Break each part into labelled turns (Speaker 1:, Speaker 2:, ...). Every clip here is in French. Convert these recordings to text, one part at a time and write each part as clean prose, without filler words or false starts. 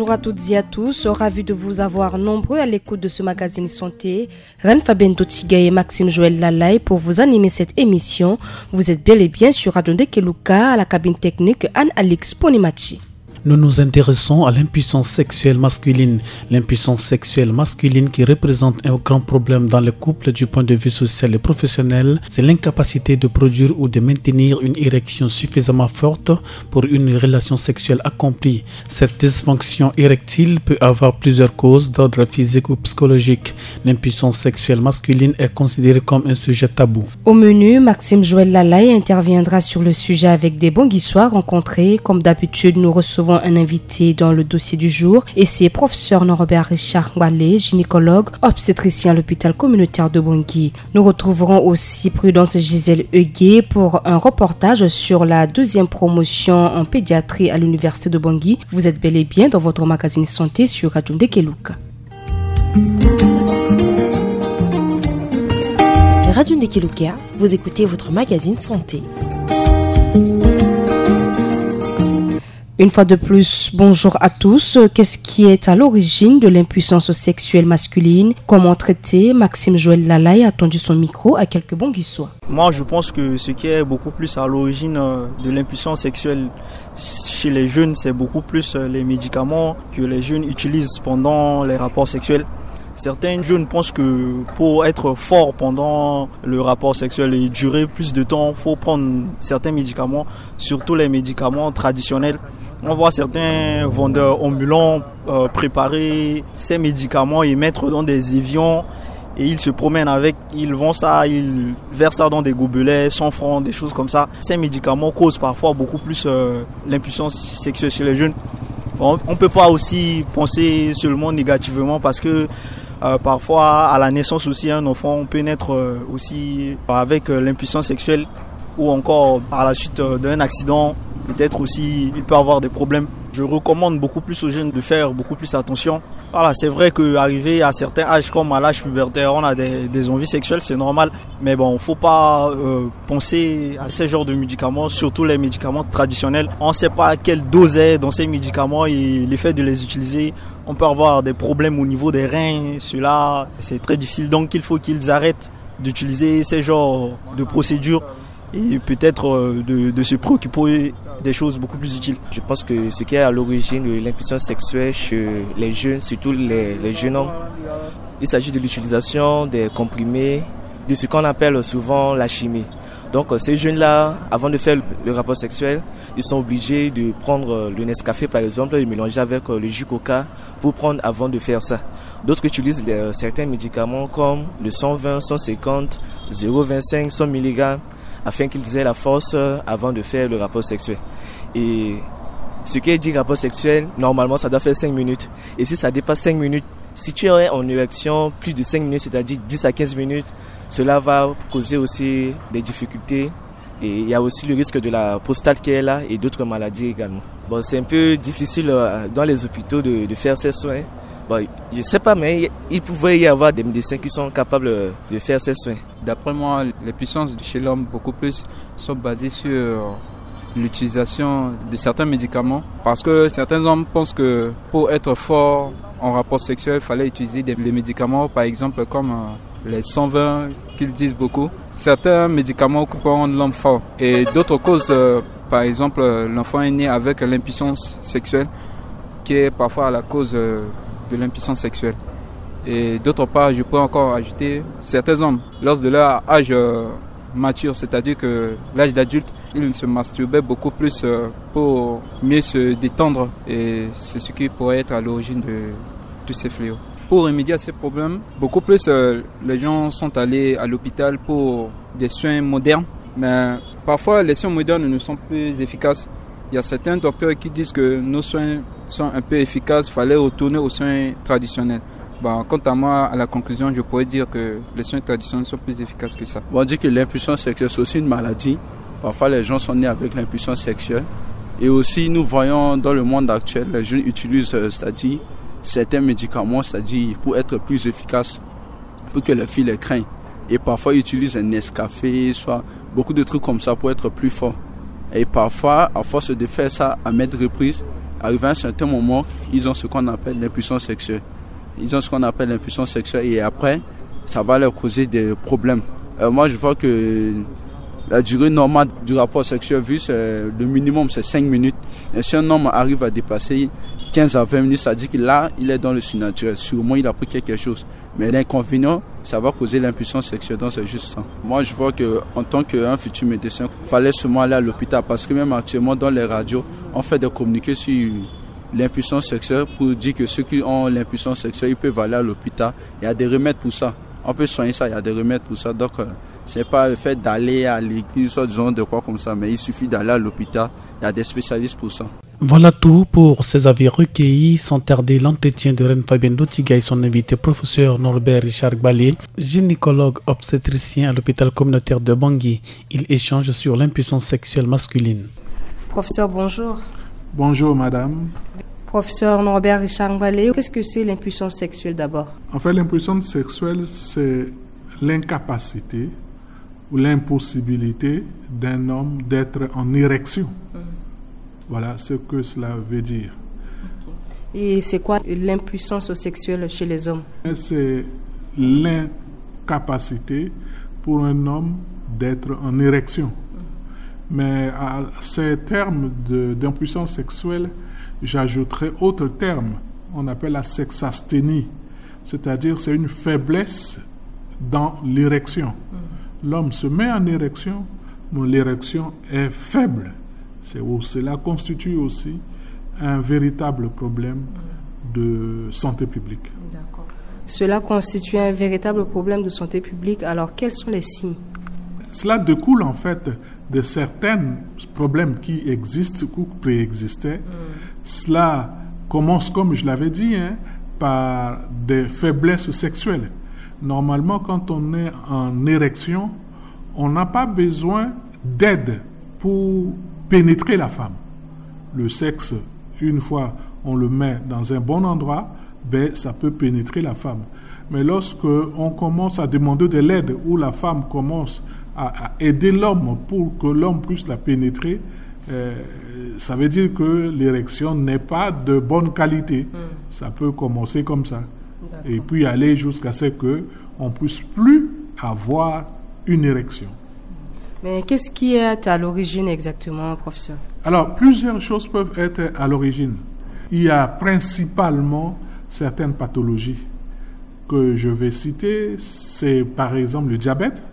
Speaker 1: Bonjour à toutes et à tous, ravi de vous avoir nombreux à l'écoute de ce magazine santé. Reine Fabienne Totiga et Maxime Joël Lalaye pour vous animer cette émission. Vous êtes bel et bien sur Radio Ndekeluka à la cabine technique Anne-Alix Ponimachi.
Speaker 2: Nous nous intéressons à l'impuissance sexuelle masculine. L'impuissance sexuelle masculine qui représente un grand problème dans le couple du point de vue social et professionnel, c'est l'incapacité de produire ou de maintenir une érection suffisamment forte pour une relation sexuelle accomplie. Cette dysfonction érectile peut avoir plusieurs causes d'ordre physique ou psychologique. L'impuissance sexuelle masculine est considérée comme un sujet tabou.
Speaker 1: Au menu, Maxime Joël Lalaye interviendra sur le sujet avec des bons guissoirs rencontrés. Comme d'habitude, nous recevons un invité dans le dossier du jour et c'est professeur Robert Richard Ngbalé, gynécologue, obstétricien à l'hôpital communautaire de Bangui. Nous retrouverons aussi Prudence Gisèle Huguet pour un reportage sur la deuxième promotion en pédiatrie à l'université de Bangui. Vous êtes bel et bien dans votre magazine santé sur Radio Ndekeluka.
Speaker 3: Radio Ndekeluka, vous écoutez votre magazine santé.
Speaker 1: Une fois de plus, bonjour à tous. Qu'est-ce qui est à l'origine de l'impuissance sexuelle masculine? Comment traiter? Maxime Joël Lalaye a tendu son micro à quelques bons guissois.
Speaker 4: Moi, je pense que ce qui est beaucoup plus à l'origine de l'impuissance sexuelle chez les jeunes, c'est beaucoup plus les médicaments que les jeunes utilisent pendant les rapports sexuels. Certains jeunes pensent que pour être fort pendant le rapport sexuel et durer plus de temps, il faut prendre certains médicaments, surtout les médicaments traditionnels. On voit certains vendeurs ambulants préparer ces médicaments et mettre dans des évions et ils se promènent avec, ils vendent ça, ils versent ça dans des gobelets, 100 francs, des choses comme ça. Ces médicaments causent parfois beaucoup plus l'impuissance sexuelle chez les jeunes. On ne peut pas aussi penser seulement négativement parce que parfois à la naissance aussi un enfant on peut naître aussi avec l'impuissance sexuelle ou encore par la suite d'un accident. Peut-être aussi, il peut avoir des problèmes. Je recommande beaucoup plus aux jeunes de faire beaucoup plus attention. Voilà, c'est vrai qu'arriver à certains âges, comme à l'âge pubertaire, on a des envies sexuelles, c'est normal. Mais bon, il ne faut pas penser à ces genres de médicaments, surtout les médicaments traditionnels. On ne sait pas quelle dose est dans ces médicaments et l'effet de les utiliser. On peut avoir des problèmes au niveau des reins. Cela, c'est très difficile. Donc, il faut qu'ils arrêtent d'utiliser ces genres de procédures et peut-être de se préoccuper des choses beaucoup plus utiles.
Speaker 5: Je pense que ce qui est à l'origine de l'impuissance sexuelle chez les jeunes, surtout les jeunes hommes, il s'agit de l'utilisation des comprimés, de ce qu'on appelle souvent la chimie. Donc ces jeunes-là, avant de faire le rapport sexuel, ils sont obligés de prendre le Nescafé par exemple, et mélanger avec le jus Coca pour prendre avant de faire ça. D'autres utilisent certains médicaments comme le 120, 150, 0,25, 100 mg afin qu'ils aient la force avant de faire le rapport sexuel. Et ce qui est dit rapport sexuel, normalement ça doit faire 5 minutes. Et si ça dépasse 5 minutes, si tu es en érection plus de 5 minutes, c'est-à-dire 10 à 15 minutes, cela va causer aussi des difficultés. Et il y a aussi le risque de la prostate qui est là et d'autres maladies également. Bon, c'est un peu difficile dans les hôpitaux de faire ces soins. Bon, je ne sais pas, mais il pouvait y avoir des médecins qui sont capables de faire ces soins.
Speaker 6: D'après moi, les puissances chez l'homme beaucoup plus sont basées sur l'utilisation de certains médicaments. Parce que certains hommes pensent que pour être fort en rapport sexuel, il fallait utiliser des médicaments, par exemple comme les 120 qu'ils disent beaucoup. Certains médicaments qui peuvent rendre l'homme fort. Et d'autres causes, par exemple, l'enfant est né avec l'impuissance sexuelle, qui est parfois la cause de l'impuissance sexuelle. Et d'autre part, je pourrais encore ajouter certains hommes, lors de leur âge mature, c'est-à-dire que l'âge d'adulte, ils se masturbaient beaucoup plus pour mieux se détendre et c'est ce qui pourrait être à l'origine de tous ces fléaux. Pour remédier à ces problèmes, beaucoup plus les gens sont allés à l'hôpital pour des soins modernes, mais parfois les soins modernes ne sont plus efficaces. Il y a certains docteurs qui disent que nos soins sont un peu efficaces, il fallait retourner aux soins traditionnels. Bon, quant à moi, à la conclusion, je pourrais dire que les soins traditionnels sont plus efficaces que ça.
Speaker 7: On dit que l'impuissance sexuelle, c'est aussi une maladie. Parfois, les gens sont nés avec l'impuissance sexuelle. Et aussi, nous voyons dans le monde actuel, les jeunes utilisent, c'est-à-dire certains médicaments, c'est-à-dire pour être plus efficaces, pour que les filles les craignent. Et parfois, ils utilisent un Nescafé, soit beaucoup de trucs comme ça pour être plus fort. Et parfois, à force de faire ça à maintes reprises, arrivé à un certain moment, ils ont ce qu'on appelle l'impuissance sexuelle. Et après, ça va leur causer des problèmes. Moi, je vois que la durée normale du rapport sexuel, vu le minimum, c'est 5 minutes. Et si un homme arrive à dépasser 15 à 20 minutes, ça dit que là, il est dans le surnaturel. Sûrement, il a pris quelque chose. Mais l'inconvénient, ça va causer l'impuissance sexuelle, donc c'est juste ça. Moi, je vois qu'en tant qu'un futur médecin, il fallait seulement aller à l'hôpital. Parce que même actuellement, dans les radios, on fait des communiqués sur l'impuissance sexuelle pour dire que ceux qui ont l'impuissance sexuelle, ils peuvent aller à l'hôpital. Il y a des remèdes pour ça. On peut soigner ça, il y a des remèdes pour ça. Donc, c'est pas le fait d'aller à l'église, soit disons de quoi comme ça, mais il suffit d'aller à l'hôpital. Il y a des spécialistes pour ça.
Speaker 2: Voilà tout pour ces avis recueillis. Sans tarder, l'entretien de Reine Fabienne Dotiga et son invité, professeur Norbert Richard Gbalé, gynécologue obstétricien à l'hôpital communautaire de Bangui. Ils échangent sur l'impuissance sexuelle masculine.
Speaker 1: Professeur, bonjour.
Speaker 8: Bonjour, madame.
Speaker 1: Professeur Norbert Richard Gbalé, qu'est-ce que c'est l'impuissance sexuelle d'abord?
Speaker 8: En fait, l'impuissance sexuelle, c'est l'incapacité ou l'impossibilité d'un homme d'être en érection. Voilà ce que cela veut dire.
Speaker 1: Et c'est quoi l'impuissance sexuelle chez les hommes?
Speaker 8: C'est l'incapacité pour un homme d'être en érection. Mais à ces termes d'impuissance sexuelle, j'ajouterai autre terme. On appelle la sexasthénie. C'est-à-dire c'est une faiblesse dans l'érection. L'homme se met en érection, mais l'érection est faible. Cela constitue aussi un véritable problème de santé publique.
Speaker 1: D'accord. Cela constitue un véritable problème de santé publique. Alors, quels sont les signes?
Speaker 8: Cela découle en fait de certains problèmes qui existent ou préexistaient. Cela commence, comme je l'avais dit, par des faiblesses sexuelles. Normalement, quand on est en érection, on n'a pas besoin d'aide pour pénétrer la femme. Le sexe, une fois on le met dans un bon endroit, ça peut pénétrer la femme. Mais lorsque on commence à demander de l'aide ou la femme commence à aider l'homme pour que l'homme puisse la pénétrer, ça veut dire que l'érection n'est pas de bonne qualité. Ça peut commencer comme ça. D'accord. Et puis aller jusqu'à ce qu'on ne puisse plus avoir une érection.
Speaker 1: Mais qu'est-ce qui est à l'origine exactement, professeur?
Speaker 8: Alors, plusieurs choses peuvent être à l'origine. Il y a principalement certaines pathologies que je vais citer. C'est par exemple le diabète.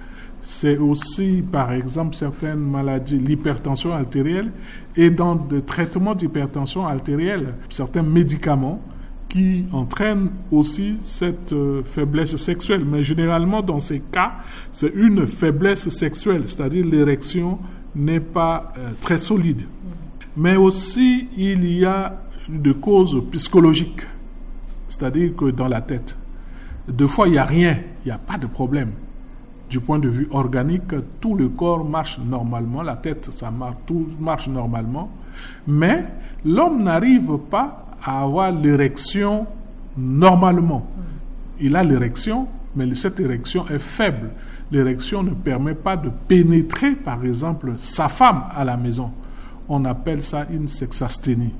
Speaker 8: C'est aussi par exemple certaines maladies, l'hypertension artérielle. Et dans le traitement d'hypertension artérielle, certains médicaments qui entraînent aussi cette faiblesse sexuelle. Mais généralement, dans ces cas, c'est une faiblesse sexuelle, c'est-à-dire l'érection n'est pas très solide. Mais aussi, il y a des causes psychologiques, c'est-à-dire que dans la tête, des fois, il n'y a rien, il n'y a pas de problème. Du point de vue organique, tout le corps marche normalement, la tête, ça marche, tout marche normalement, mais l'homme n'arrive pas à avoir l'érection normalement. Il a l'érection, mais cette érection est faible. L'érection ne permet pas de pénétrer, par exemple, sa femme à la maison. On appelle ça une sexasthénie.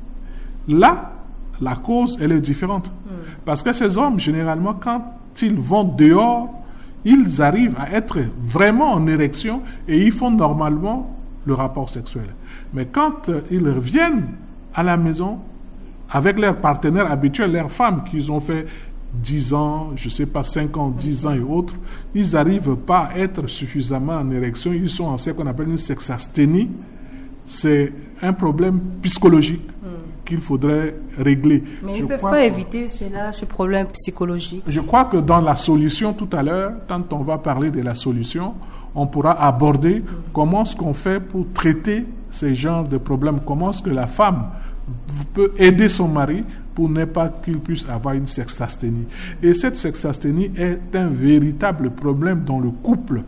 Speaker 8: Là, la cause, elle est différente. Parce que ces hommes, généralement, quand ils vont dehors, ils arrivent à être vraiment en érection et ils font normalement le rapport sexuel. Mais quand ils reviennent à la maison, avec leurs partenaires habituels, leurs femmes qu'ils ont fait 10 ans, je ne sais pas, 5 ans, 10 ans et autres, ils n'arrivent pas à être suffisamment en érection. Ils sont en ce qu'on appelle une sexasthénie. C'est un problème psychologique qu'il faudrait régler.
Speaker 1: Mais ils ne peuvent pas éviter ce problème psychologique.
Speaker 8: Je crois que dans la solution tout à l'heure, quand on va parler de la solution, on pourra aborder comment est-ce qu'on fait pour traiter ces genres de problèmes. Comment est-ce que la femme peut aider son mari pour ne pas qu'il puisse avoir une sexasthénie. Et cette sexasthénie est un véritable problème dans le couple.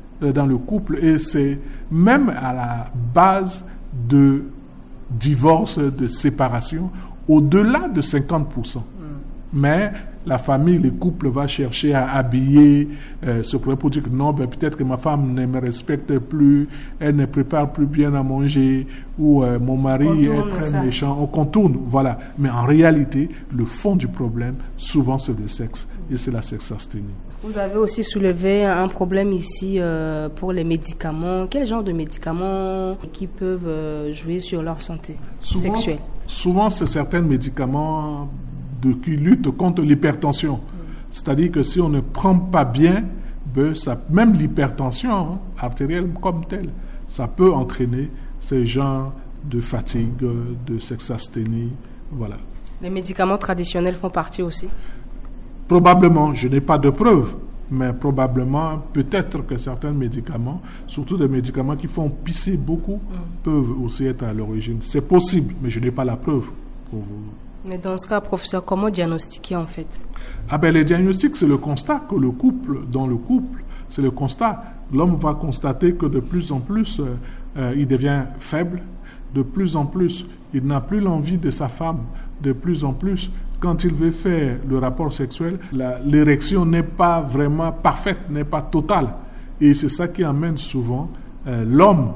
Speaker 8: Et c'est même à la base de divorce, de séparation, au-delà de 50%. Mais la famille, le couple va chercher à habiller ce problème pour dire que non, peut-être que ma femme ne me respecte plus, elle ne prépare plus bien à manger, ou mon mari est très méchant, on contourne, voilà. Mais en réalité, le fond du problème, souvent c'est le sexe, et c'est la sexasthénie.
Speaker 1: Vous avez aussi soulevé un problème ici pour les médicaments. Quel genre de médicaments qui peuvent jouer sur leur santé sexuelle?
Speaker 8: Souvent, c'est certains médicaments qui luttent contre l'hypertension. C'est-à-dire que si on ne prend pas bien, même l'hypertension artérielle comme telle, ça peut entraîner ces genres de fatigue, de sexasthénie. Voilà.
Speaker 1: Les médicaments traditionnels font partie aussi?
Speaker 8: Probablement, je n'ai pas de preuves, mais probablement, peut-être que certains médicaments, surtout des médicaments qui font pisser beaucoup, peuvent aussi être à l'origine. C'est possible, mais je n'ai pas la preuve pour vous.
Speaker 1: Mais dans ce cas, professeur, comment diagnostiquer en fait?
Speaker 8: Les diagnostics, c'est le constat que dans le couple, c'est le constat. L'homme va constater que de plus en plus, il devient faible. De plus en plus, il n'a plus l'envie de sa femme. De plus en plus, quand il veut faire le rapport sexuel, l'érection n'est pas vraiment parfaite, n'est pas totale. Et c'est ça qui amène souvent l'homme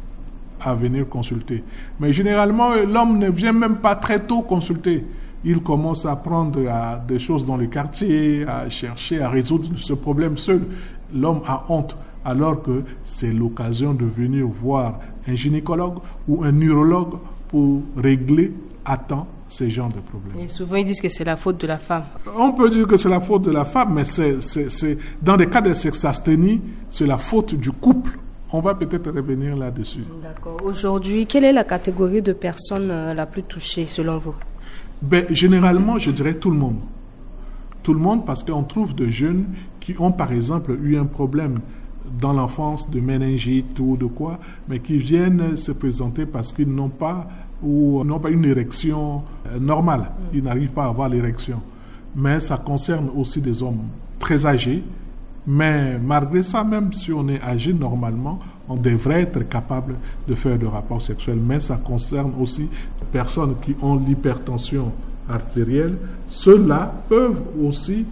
Speaker 8: à venir consulter. Mais généralement, l'homme ne vient même pas très tôt consulter. Il commence à prendre des choses dans le quartier, à chercher à résoudre ce problème seul. L'homme a honte, alors que c'est l'occasion de venir voir un gynécologue ou un urologue pour régler à temps ces genres de problèmes.
Speaker 1: Et souvent, ils disent que c'est la faute de la femme.
Speaker 8: On peut dire que c'est la faute de la femme, mais c'est dans des cas de sexasthénie, c'est la faute du couple. On va peut-être revenir là-dessus.
Speaker 1: D'accord. Aujourd'hui, quelle est la catégorie de personnes la plus touchée, selon vous?
Speaker 8: Généralement, je dirais tout le monde. Tout le monde, parce qu'on trouve de jeunes qui ont, par exemple, eu un problème dans l'enfance de méningite ou de quoi, mais qui viennent se présenter parce qu'ils n'ont pas une érection normale. Ils n'arrivent pas à avoir l'érection. Mais ça concerne aussi des hommes très âgés. Mais malgré ça, même si on est âgé normalement, on devrait être capable de faire des rapports sexuels. Mais ça concerne aussi les personnes qui ont l'hypertension artérielle. Ceux-là peuvent aussi,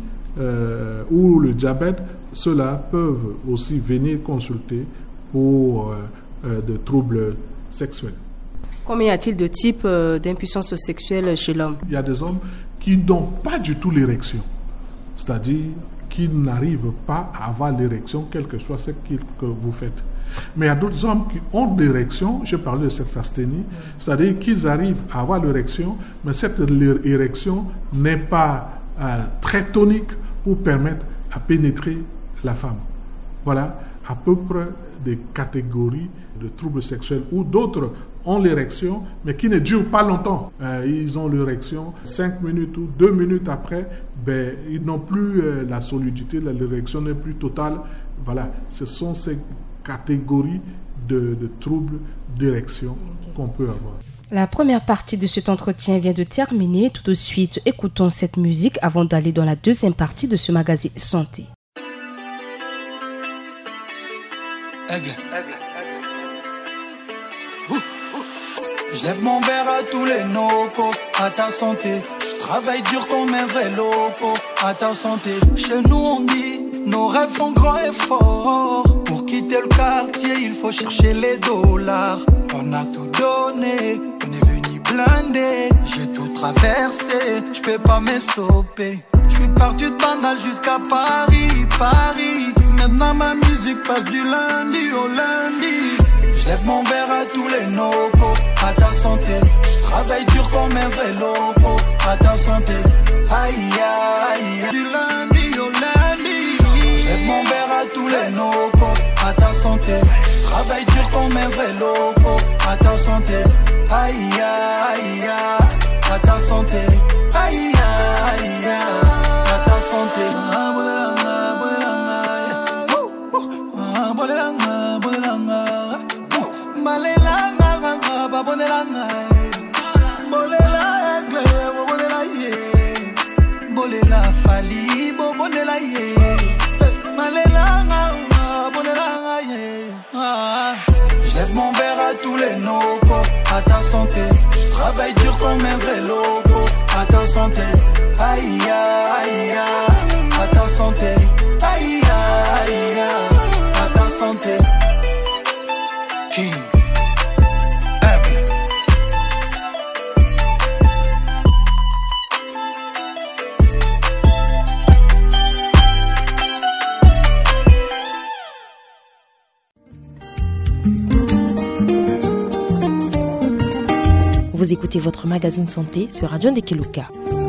Speaker 8: ou le diabète, ceux-là peuvent aussi venir consulter pour des troubles sexuels.
Speaker 1: Combien y a-t-il de types d'impuissance sexuelle chez l'homme? Il
Speaker 8: y a des hommes qui n'ont pas du tout l'érection. C'est-à-dire qui n'arrivent pas à avoir l'érection, quel que soit ce que vous faites. Mais il y a d'autres hommes qui ont l'érection, je parlais de sexasthénie, c'est-à-dire qu'ils arrivent à avoir l'érection, mais cette érection n'est pas très tonique pour permettre à pénétrer la femme. Voilà à peu près des catégories de troubles sexuels où d'autres ont l'érection, mais qui ne durent pas longtemps. Ils ont l'érection 5 minutes ou 2 minutes après, ils n'ont plus la solidité, l'érection n'est plus totale. Voilà, ce sont ces catégories de troubles d'érection qu'on peut avoir.
Speaker 1: La première partie de cet entretien vient de terminer. Tout de suite, écoutons cette musique avant d'aller dans la deuxième partie de ce magazine Santé.
Speaker 9: Aigle. Je lève mon verre à tous les nocos, à ta santé. Je travaille dur comme un vrai loco, à ta santé. Chez nous on dit, nos rêves sont grands et forts. Pour quitter le quartier, il faut chercher les dollars. On a tout donné, on est venu blindé. J'ai tout traversé, je peux pas me stopper. Je suis parti de Bandal jusqu'à Paris. Maintenant ma musique passe du lundi au lundi. Je lève mon verre à tous les nocos, à ta santé. Je travaille dur comme un vrai loco, à ta santé. Aïe aïe aïe. Du lundi au lundi. Je lève mon verre à tous les nocos, à ta santé. Je travaille dur comme un vrai loco, à ta santé. Aïe aïe aïe. À ta santé. Aïe aïe aïe. À ta santé. Je lève mon verre à tous les nocos, à ta santé. Je travaille dur comme un vrai loco, à ta santé. Aïe aïe à ta santé. Aïe aïe à ta santé. King Aigle.
Speaker 3: Vous écoutez votre magazine santé sur Radio Ndekeluka.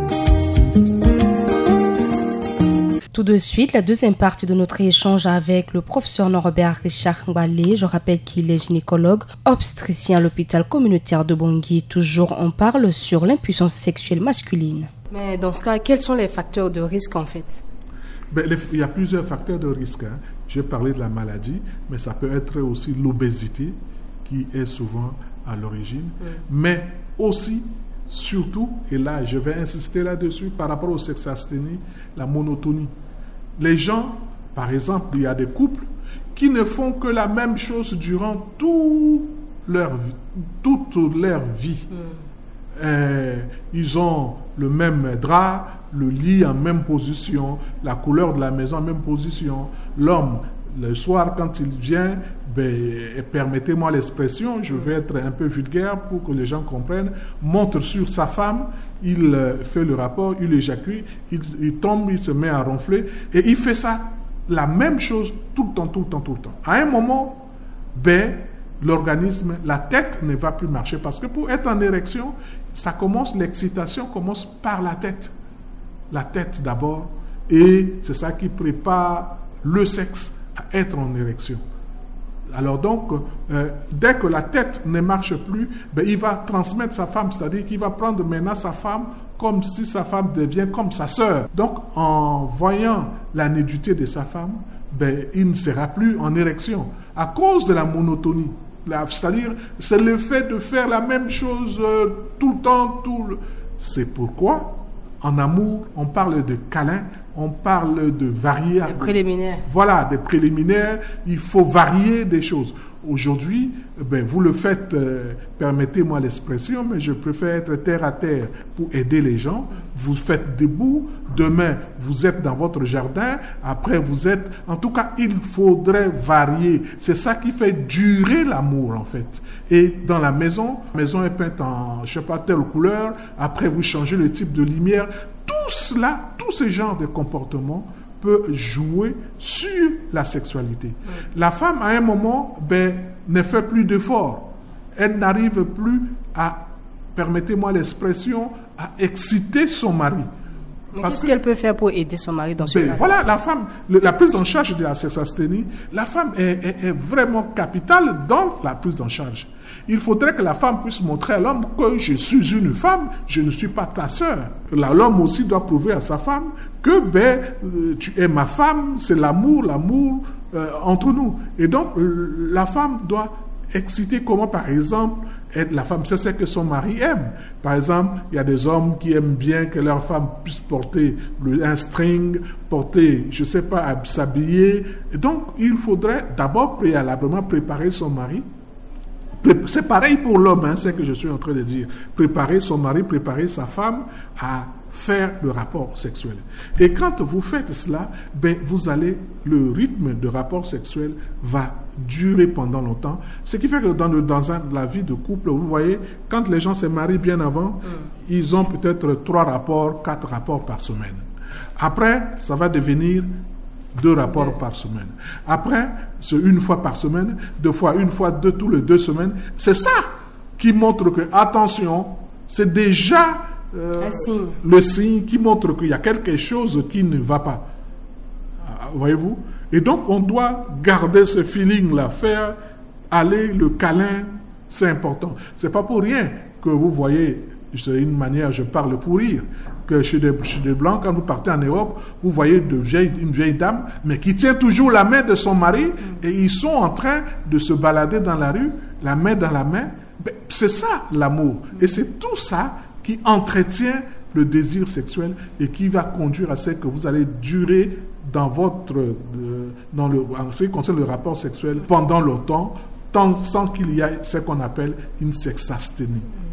Speaker 1: Tout de suite, la deuxième partie de notre échange avec le professeur Norbert Richard Ngbalé. Je rappelle qu'il est gynécologue, obstétricien à l'hôpital communautaire de Bangui. Toujours, on parle sur l'impuissance sexuelle masculine. Mais dans ce cas, quels sont les facteurs de risque en fait?
Speaker 8: Il y a plusieurs facteurs de risque. J'ai parlé de la maladie, mais ça peut être aussi l'obésité qui est souvent à l'origine. Mais aussi, surtout, et là je vais insister là-dessus, par rapport au sexasthénie, la monotonie. Les gens, par exemple, il y a des couples qui ne font que la même chose durant toute leur vie. Ils ont le même drap, le lit en même position, la couleur de la maison en même position. L'homme, le soir, quand il vient, permettez-moi l'expression, je vais être un peu vulgaire pour que les gens comprennent, montre sur sa femme, il fait le rapport, il éjacule, il tombe, il se met à ronfler, et il fait ça, la même chose tout le temps. À un moment, l'organisme, la tête ne va plus marcher, parce que pour être en érection, l'excitation commence par la tête. La tête d'abord, et c'est ça qui prépare le sexe à être en érection. Alors donc, dès que la tête ne marche plus, il va transmettre sa femme, c'est-à-dire qu'il va prendre maintenant sa femme comme si sa femme devient comme sa sœur. Donc, en voyant la nudité de sa femme, il ne sera plus en érection à cause de la monotonie. C'est-à-dire, c'est le fait de faire la même chose tout le temps. C'est pourquoi, en amour, on parle de câlin, on parle de varier.
Speaker 1: Des préliminaires.
Speaker 8: Voilà, des préliminaires. Il faut varier des choses. Aujourd'hui, vous le faites, permettez-moi l'expression, mais je préfère être terre à terre pour aider les gens. Vous faites debout. Demain, vous êtes dans votre jardin. Après, vous êtes... En tout cas, il faudrait varier. C'est ça qui fait durer l'amour, en fait. Et dans la maison est peinte en, je sais pas, telle couleur. Après, vous changez le type de lumière. Tout cela, tous ces genres de comportements peut jouer sur la sexualité. La femme, à un moment, ne fait plus d'efforts. Elle n'arrive plus à, permettez-moi l'expression, à exciter son mari.
Speaker 1: Mais qu'est-ce qu'elle peut faire pour aider son mari dans ce cas?
Speaker 8: Voilà, la femme, la prise en charge de la sexasthénie, la femme est vraiment capitale dans la prise en charge. Il faudrait que la femme puisse montrer à l'homme que je suis une femme, je ne suis pas ta sœur. L'homme aussi doit prouver à sa femme que tu es ma femme, c'est l'amour entre nous. Et donc, la femme doit exciter comment, par exemple, la femme sait ce que son mari aime. Par exemple, il y a des hommes qui aiment bien que leur femme puisse porter un string, porter, je ne sais pas, s'habiller. Et donc, il faudrait d'abord préalablement préparer son mari. C'est pareil pour l'homme, c'est ce que je suis en train de dire. Préparer son mari, préparer sa femme à faire le rapport sexuel. Et quand vous faites cela, vous allez, le rythme de rapport sexuel va durer pendant longtemps. Ce qui fait que dans la vie de couple, vous voyez, quand les gens se marient bien avant, ils ont peut-être 3 rapports, 4 rapports par semaine. Après, ça va devenir 2 rapports par semaine. Après, c'est 1 fois par semaine, 2 fois, 1 fois, 2 tous les 2 semaines. C'est ça qui montre que, attention, c'est déjà le signe qui montre qu'il y a quelque chose qui ne va pas. Voyez-vous? Et donc, on doit garder ce feeling-là, faire aller le câlin, c'est important. C'est pas pour rien que vous voyez, c'est une manière, je parle pour rire, que chez des Blancs, quand vous partez en Europe, vous voyez une vieille dame, mais qui tient toujours la main de son mari, et ils sont en train de se balader dans la rue, la main dans la main. C'est ça, l'amour. Et c'est tout ça qui entretient le désir sexuel et qui va conduire à ce que vous allez durer en ce qui concerne le rapport sexuel pendant longtemps, sans qu'il y ait ce qu'on appelle une sexasthénie.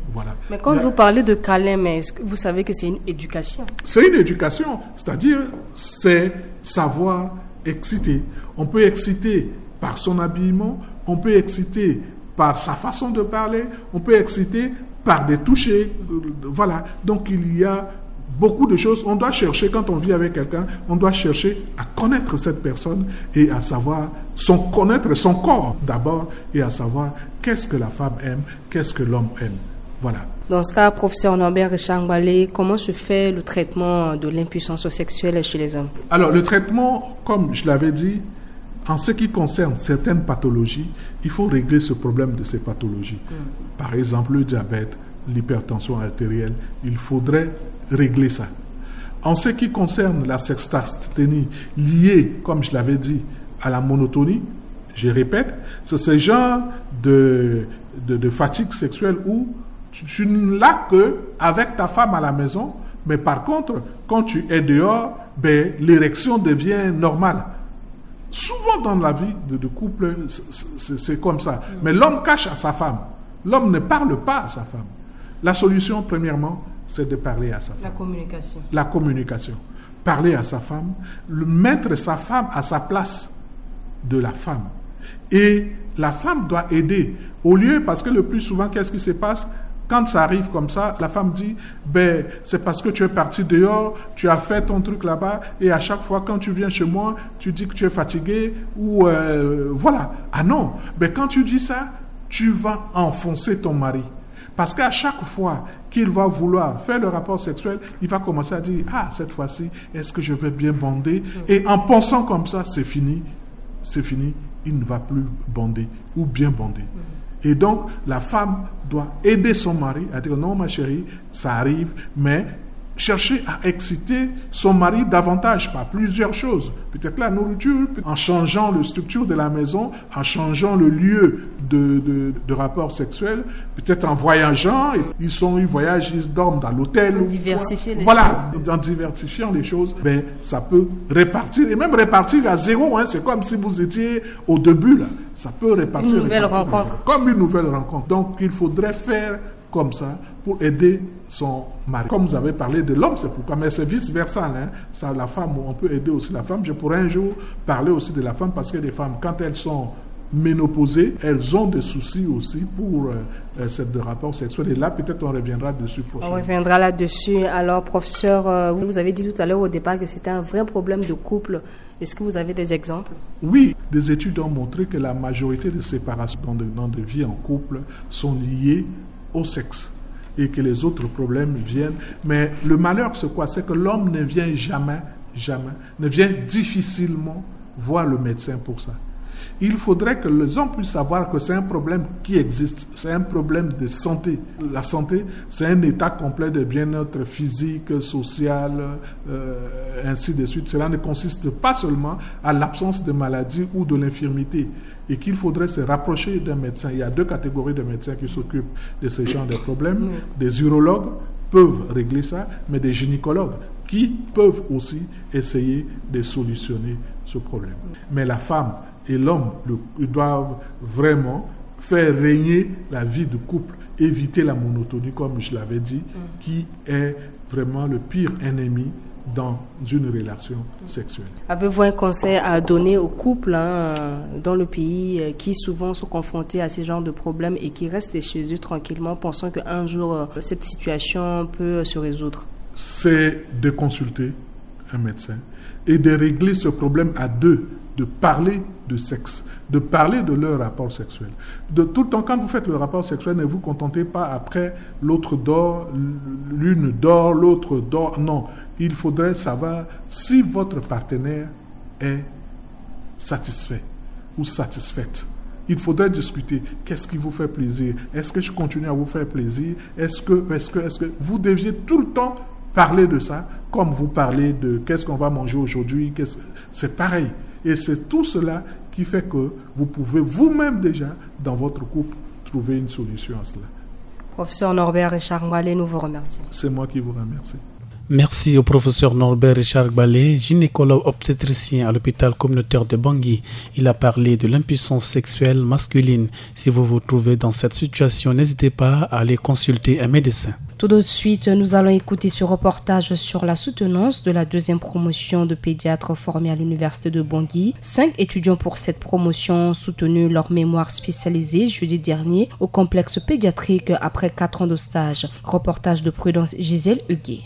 Speaker 8: Voilà.
Speaker 1: Mais quand vous parlez de câlin, mais est-ce que vous savez que c'est une éducation?
Speaker 8: C'est une éducation, c'est-à-dire c'est savoir exciter. On peut exciter par son habillement, on peut exciter par sa façon de parler, on peut exciter par des touchés. Voilà. Donc il y a beaucoup de choses. On doit chercher, quand on vit avec quelqu'un, on doit chercher à connaître cette personne et à savoir connaître son corps d'abord et à savoir qu'est-ce que la femme aime, qu'est-ce que l'homme aime. Voilà.
Speaker 1: Dans ce cas, professeur Norbert Richard Ngbalé, comment se fait le traitement de l'impuissance sexuelle chez les hommes?
Speaker 8: Alors, le traitement, comme je l'avais dit, en ce qui concerne certaines pathologies, il faut régler ce problème de ces pathologies. Par exemple, le diabète, l'hypertension artérielle, il faudrait régler ça. En ce qui concerne la sextasthénie liée, comme je l'avais dit, à la monotonie, je répète, c'est ce genre de fatigue sexuelle où tu n'as qu'avec ta femme à la maison, mais par contre, quand tu es dehors, l'érection devient normale. Souvent dans la vie de couple, c'est comme ça. Mais l'homme cache à sa femme. L'homme ne parle pas à sa femme. La solution, premièrement, c'est de parler à sa femme. La communication. Parler à sa femme, mettre sa femme à sa place de la femme. Et la femme doit aider. Au lieu, parce que le plus souvent, qu'est-ce qui se passe? Quand ça arrive comme ça, la femme dit, c'est parce que tu es parti dehors, tu as fait ton truc là-bas, et à chaque fois, quand tu viens chez moi, tu dis que tu es fatigué, ou voilà. Ah non, quand tu dis ça, tu vas enfoncer ton mari. Parce qu'à chaque fois qu'il va vouloir faire le rapport sexuel, il va commencer à dire, cette fois-ci, est-ce que je vais bien bander? Et en pensant comme ça, c'est fini, il ne va plus bander, ou bien bander. Et donc, la femme doit aider son mari à dire, non, ma chérie, ça arrive, mais chercher à exciter son mari davantage par plusieurs choses. Peut-être la nourriture, en changeant la structure de la maison, en changeant le lieu de rapport sexuel, peut-être en voyageant, ils voyagent, ils dorment dans l'hôtel. En diversifiant les choses, ça peut répartir, et même répartir à zéro, c'est comme si vous étiez au début, là. Ça peut répartir.
Speaker 1: Une nouvelle rencontre.
Speaker 8: Comme une nouvelle rencontre. Donc, il faudrait faire comme ça pour aider son mari. Comme vous avez parlé de l'homme, c'est pourquoi, mais c'est vice-versa. Ça, la femme, on peut aider aussi la femme. Je pourrais un jour parler aussi de la femme parce que les femmes, quand elles sont ménopausées, elles ont des soucis aussi pour ce rapport sexuel. Et là, peut-être on reviendra dessus prochainement.
Speaker 1: On reviendra là-dessus. Alors, professeur, vous avez dit tout à l'heure au départ que c'était un vrai problème de couple. Est-ce que vous avez des exemples?
Speaker 8: Oui, des études ont montré que la majorité des séparations dans des vies en couple sont liées au sexe et que les autres problèmes viennent. Mais le malheur, c'est quoi? C'est que l'homme ne vient jamais, ne vient difficilement voir le médecin pour ça. Il faudrait que les hommes puissent savoir que c'est un problème qui existe, c'est un problème de santé. La santé, c'est un état complet de bien-être physique, social, ainsi de suite. Cela ne consiste pas seulement à l'absence de maladie ou de l'infirmité, et qu'il faudrait se rapprocher d'un médecin. Il y a 2 catégories de médecins qui s'occupent de ce genre de problèmes. Des urologues peuvent régler ça, mais des gynécologues qui peuvent aussi essayer de solutionner ce problème. Mais la femme et l'homme, ils doivent vraiment faire régner la vie de couple, éviter la monotonie, comme je l'avais dit, qui est vraiment le pire ennemi dans une relation sexuelle.
Speaker 1: Avez-vous un conseil à donner aux couples dans le pays qui souvent sont confrontés à ce genre de problèmes et qui restent chez eux tranquillement, pensant qu'un jour, cette situation peut se résoudre?
Speaker 8: C'est de consulter un médecin et de régler ce problème à deux, de parler de sexe, de parler de leur rapport sexuel. De tout le temps, quand vous faites le rapport sexuel, ne vous contentez pas après, l'autre dort, l'une dort, l'autre dort. Non, il faudrait savoir si votre partenaire est satisfait ou satisfaite. Il faudrait discuter. Qu'est-ce qui vous fait plaisir? Est-ce que je continue à vous faire plaisir? Est-ce que vous deviez tout le temps parler de ça, comme vous parlez de qu'est-ce qu'on va manger aujourd'hui, c'est pareil. Et c'est tout cela qui fait que vous pouvez vous-même déjà, dans votre couple, trouver une solution à cela.
Speaker 1: Professeur Norbert Richard Ngbalé, nous vous remercions.
Speaker 8: C'est moi qui vous remercie.
Speaker 2: Merci au professeur Norbert Richard Balé, gynécologue obstétricien à l'hôpital communautaire de Bangui. Il a parlé de l'impuissance sexuelle masculine. Si vous vous trouvez dans cette situation, n'hésitez pas à aller consulter un médecin.
Speaker 1: Tout de suite, nous allons écouter ce reportage sur la soutenance de la deuxième promotion de pédiatres formés à l'université de Bangui. 5 étudiants pour cette promotion ont soutenu leur mémoire spécialisée jeudi dernier au complexe pédiatrique après 4 ans de stage. Reportage de Prudence Gisèle Huguet.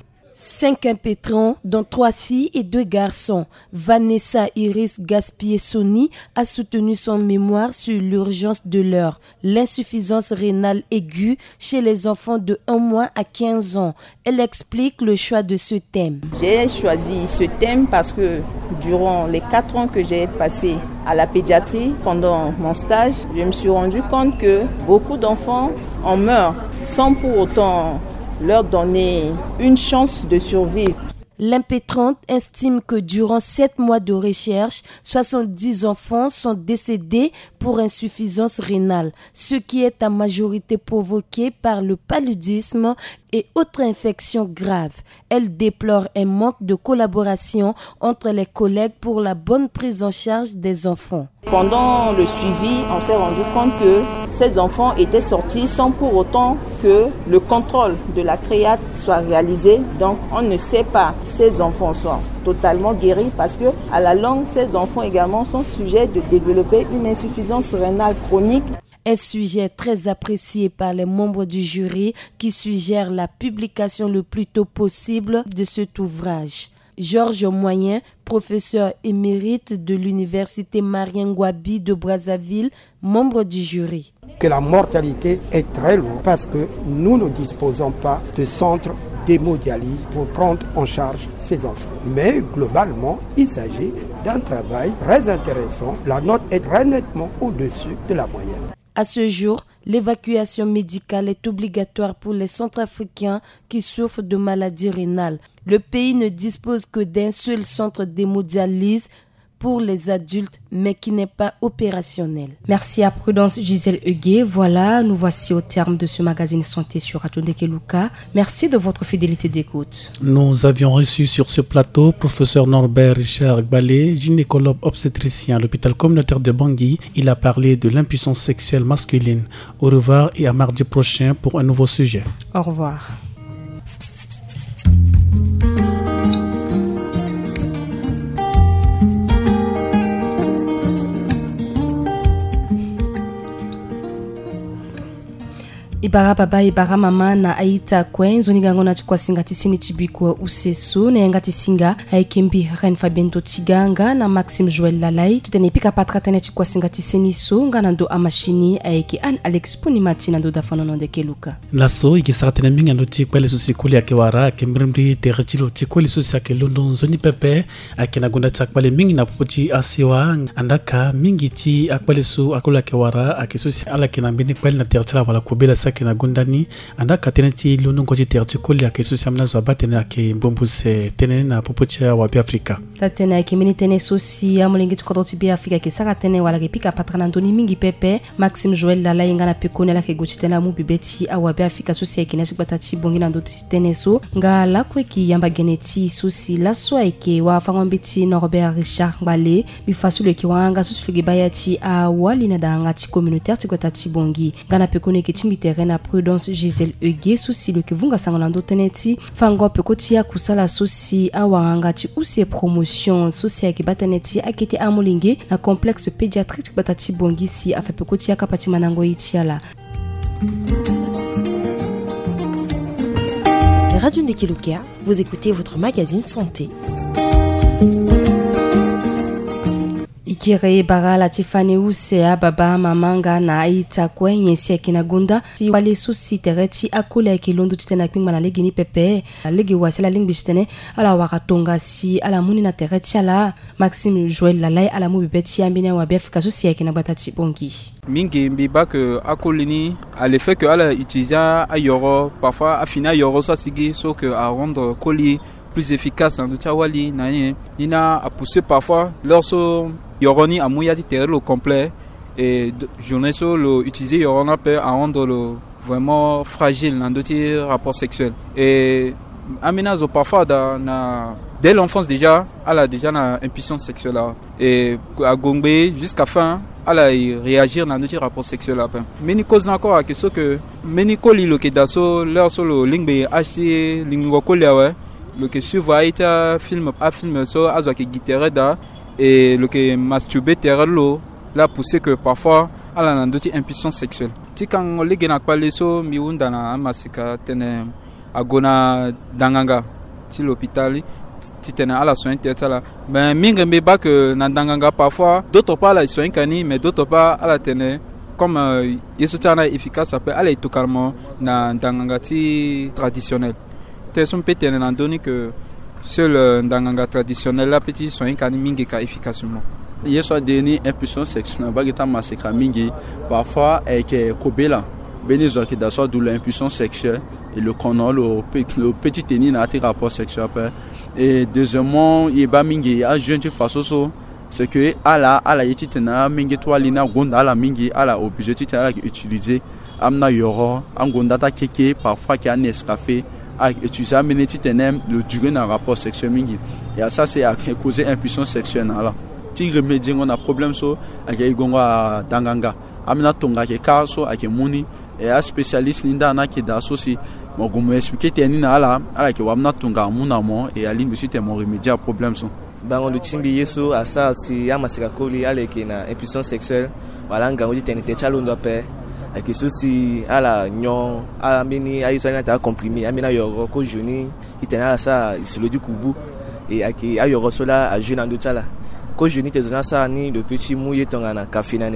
Speaker 10: 5 impétrants, dont 3 filles et 2 garçons. Vanessa Iris Gaspier-Soni a soutenu son mémoire sur l'urgence de l'heure, l'insuffisance rénale aiguë chez les enfants de 1 mois à 15 ans. Elle explique le choix de ce thème.
Speaker 11: J'ai choisi ce thème parce que durant les 4 ans que j'ai passé à la pédiatrie, pendant mon stage, je me suis rendu compte que beaucoup d'enfants en meurent sans pour autant leur donner une chance de survivre.
Speaker 10: L'impétrante estime que durant 7 mois de recherche, 70 enfants sont décédés pour insuffisance rénale, ce qui est en majorité provoqué par le paludisme et autres infections graves. Elle déplore un manque de collaboration entre les collègues pour la bonne prise en charge des enfants.
Speaker 11: Pendant le suivi, on s'est rendu compte que ces enfants étaient sortis sans pour autant que le contrôle de la créate soit réalisé. Donc on ne sait pas si ces enfants sont totalement guéris parce que à la longue, ces enfants également sont sujets de développer une insuffisance rénale chronique.
Speaker 10: Un sujet très apprécié par les membres du jury qui suggèrent la publication le plus tôt possible de cet ouvrage. Georges Moyen, professeur émérite de l'université Marien Ngouabi de Brazzaville, membre du jury.
Speaker 12: Que la mortalité est très lourde parce que nous ne disposons pas de centres d'hémodialyse pour prendre en charge ces enfants. Mais globalement, il s'agit d'un travail très intéressant. La note est très nettement au-dessus de la moyenne.
Speaker 10: À ce jour, l'évacuation médicale est obligatoire pour les Centrafricains qui souffrent de maladies rénales. Le pays ne dispose que d'un seul centre d'hémodialyse pour les adultes, mais qui n'est pas opérationnel.
Speaker 1: Merci à Prudence Gisèle Huguet. Voilà, nous voici au terme de ce magazine Santé sur Radio Ndekeluka. Merci de votre fidélité d'écoute.
Speaker 2: Nous avions reçu sur ce plateau professeur Norbert Richard Balé, gynécologue obstétricien à l'hôpital communautaire de Bangui. Il a parlé de l'impuissance sexuelle masculine. Au revoir et à mardi prochain pour un nouveau sujet.
Speaker 1: Au revoir. Ibara baba ibara mama na aita kwenzo nigangona chikwasinga tisini chibiko usesu na yanga tisinga haikembi Ren Fabien Tochiganga na Maxime Joël Lalai tutene pika patra tene chikwasinga tisini so ngana ndo amashini aiki an Alex Punimati na ndo dafano Ndekeluka
Speaker 2: laso ikisatene minga ndo tikwele susikuli akewara kembrimri terechilo tikwele susake londo nzoni pepe akena gunda chakwale mingi na popoti asiwa andaka mingi ti akwale su akula akewara akisusi ala kinambini kwele na terechila wala kubela kena gundani anda kateneti lono ngoji terti koli akesu samna zo batena ake mbombuse tenene na popocha wa Afrika
Speaker 1: tatena ake mini tene sosi amolengi tkodoti bi Afrika ke saka tene wala ke pika patrana ndoni mingi pepe Maxime Joël Lala ingana pekone la ke gochi tena mu bibeti awa Afrika sosi ake na sikbatati bongina ndo tene so ngala kweki yamba geneti sosi la so ake wa fangambiti Norbert Richard Balé bifasu le ki wanga sosi le bayati awali na danga ti communautaire tikotati bongi ngana pekone ke timite na Prudence Gisèle Huguet souci le kivunga sangolando teneti fango pekotia kusala souci awanga ti usi promotion souci aki bataneti akete amolinge na complexe pédiatrique batati bongisi afa pekotia kapati manango itiala.
Speaker 3: Radio Ndekeluka, vous écoutez votre magazine Santé.
Speaker 1: Ikire bara la Tiffany Usea baba mamanga na aita kwenye siya kinagunda si wale susi tereti akule kilondo titena kingma na legi ni pepe legi wasela lingbi titene ala wakatonga si ala muni na tereti ala Maxime Joël Lalai ala mu bibeti ambina wa Afrika susi ya kinabatati bongi
Speaker 6: mingi mbiba que akolini à l'effet que ala utiliser a yoro parfois afina yoro ça sigi so que à rendre colis plus efficace en tchawali na ina a pousser parfois lorsque yoroni a mouillé terre au complet et journée sur le utiliser yorona peut à rendre le vraiment fragile dans d'autres rapports sexuels et Aminazo parfois dès l'enfance déjà, elle a déjà une impuissance sexuelle et à Gombe jusqu'à fin, elle a réagir dans notre rapport sexuel après. Mais ni cause encore à question que meni koli lo ke daso leur solo lingbe acheter lingo kolia ouais le que suivre a film so azo ke guitare da et le que masturber terlo la pousser que parfois elle a d'autres impuissance sexuelle. Ti quand on les gena pas les so mi unda na masika tene agona danganga ti l'hôpital ti tene ala soin tête là mais minga me ba que na danganga parfois d'autres pas la soin kani mais d'autres pas ala tene comme yesu tana efficace après ala to calmement na danganga ti traditionnel te son pétene na doni que seul danganga traditionnel la petit soin kani minga ka efficacement.
Speaker 7: Yesu a donné impuissance sexuelle bagita masika mingi parfois avec kobela benizo qui d'assort d'où l'impuissance sexuelle et le conol le petit tennis n'a pas rapport sexuel après et deuxièmement il ba mingi a jeune de façon c'est que ala yiti tena mingi toi lina gonda ala mingi ala obligé tu tena utiliser amna yoro am gonda ta keke parfois qui a Nescafé a utiliser amener tu tena le durée dans rapport sexuel mingi et ça c'est à causer impuissance sexuelle là ti remédier on a problème so avec gongo danganga amna tonga ke kaso avec muni et un spécialiste linda na ki da sosi mo gomo expliquer teni na ala ke wamna tonga muna mo et ali bi site mo remédier problème so
Speaker 5: bango le timbi yeso asa si amasika koli ale ke na impuissance sexuelle wala ngango teni te chalondo pe avec sosi ala nyon amini ayi so na ta comprimé amina yo ko joni itena sa isilo du kubu et aki ayo sola a jeune ando chala ko joni te zona sa ni le petit mouillé tonga na café na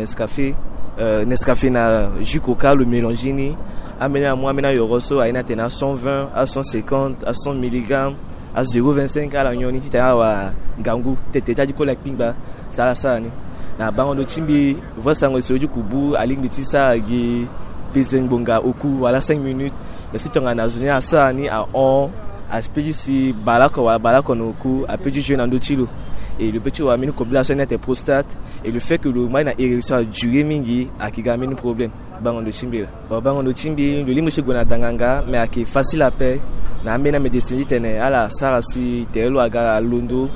Speaker 5: Nescafé na jus coca le mélanger ni amena moi amena yoroso aina tena 120 à 150 à 100 mg à 0,25 à la nyoni tita wa ngangu tete tadi ko la pingba ça ni na bango no timbi vosa ngo soju kubu alingi tisa gi pezengbonga oku wala 5 minutes mais si tonga na zone asa ni a on a spécifié balako no ku a petit jeune ando tilo et le petit amène combination net prostate et le fait que le moyen a réussi à durer mingi a qui gamine problème bango de chimbi bango de chimbi le limu chez gona danganga mais a qui facile à paix na amena médecine tene ala sarasi telo aga londo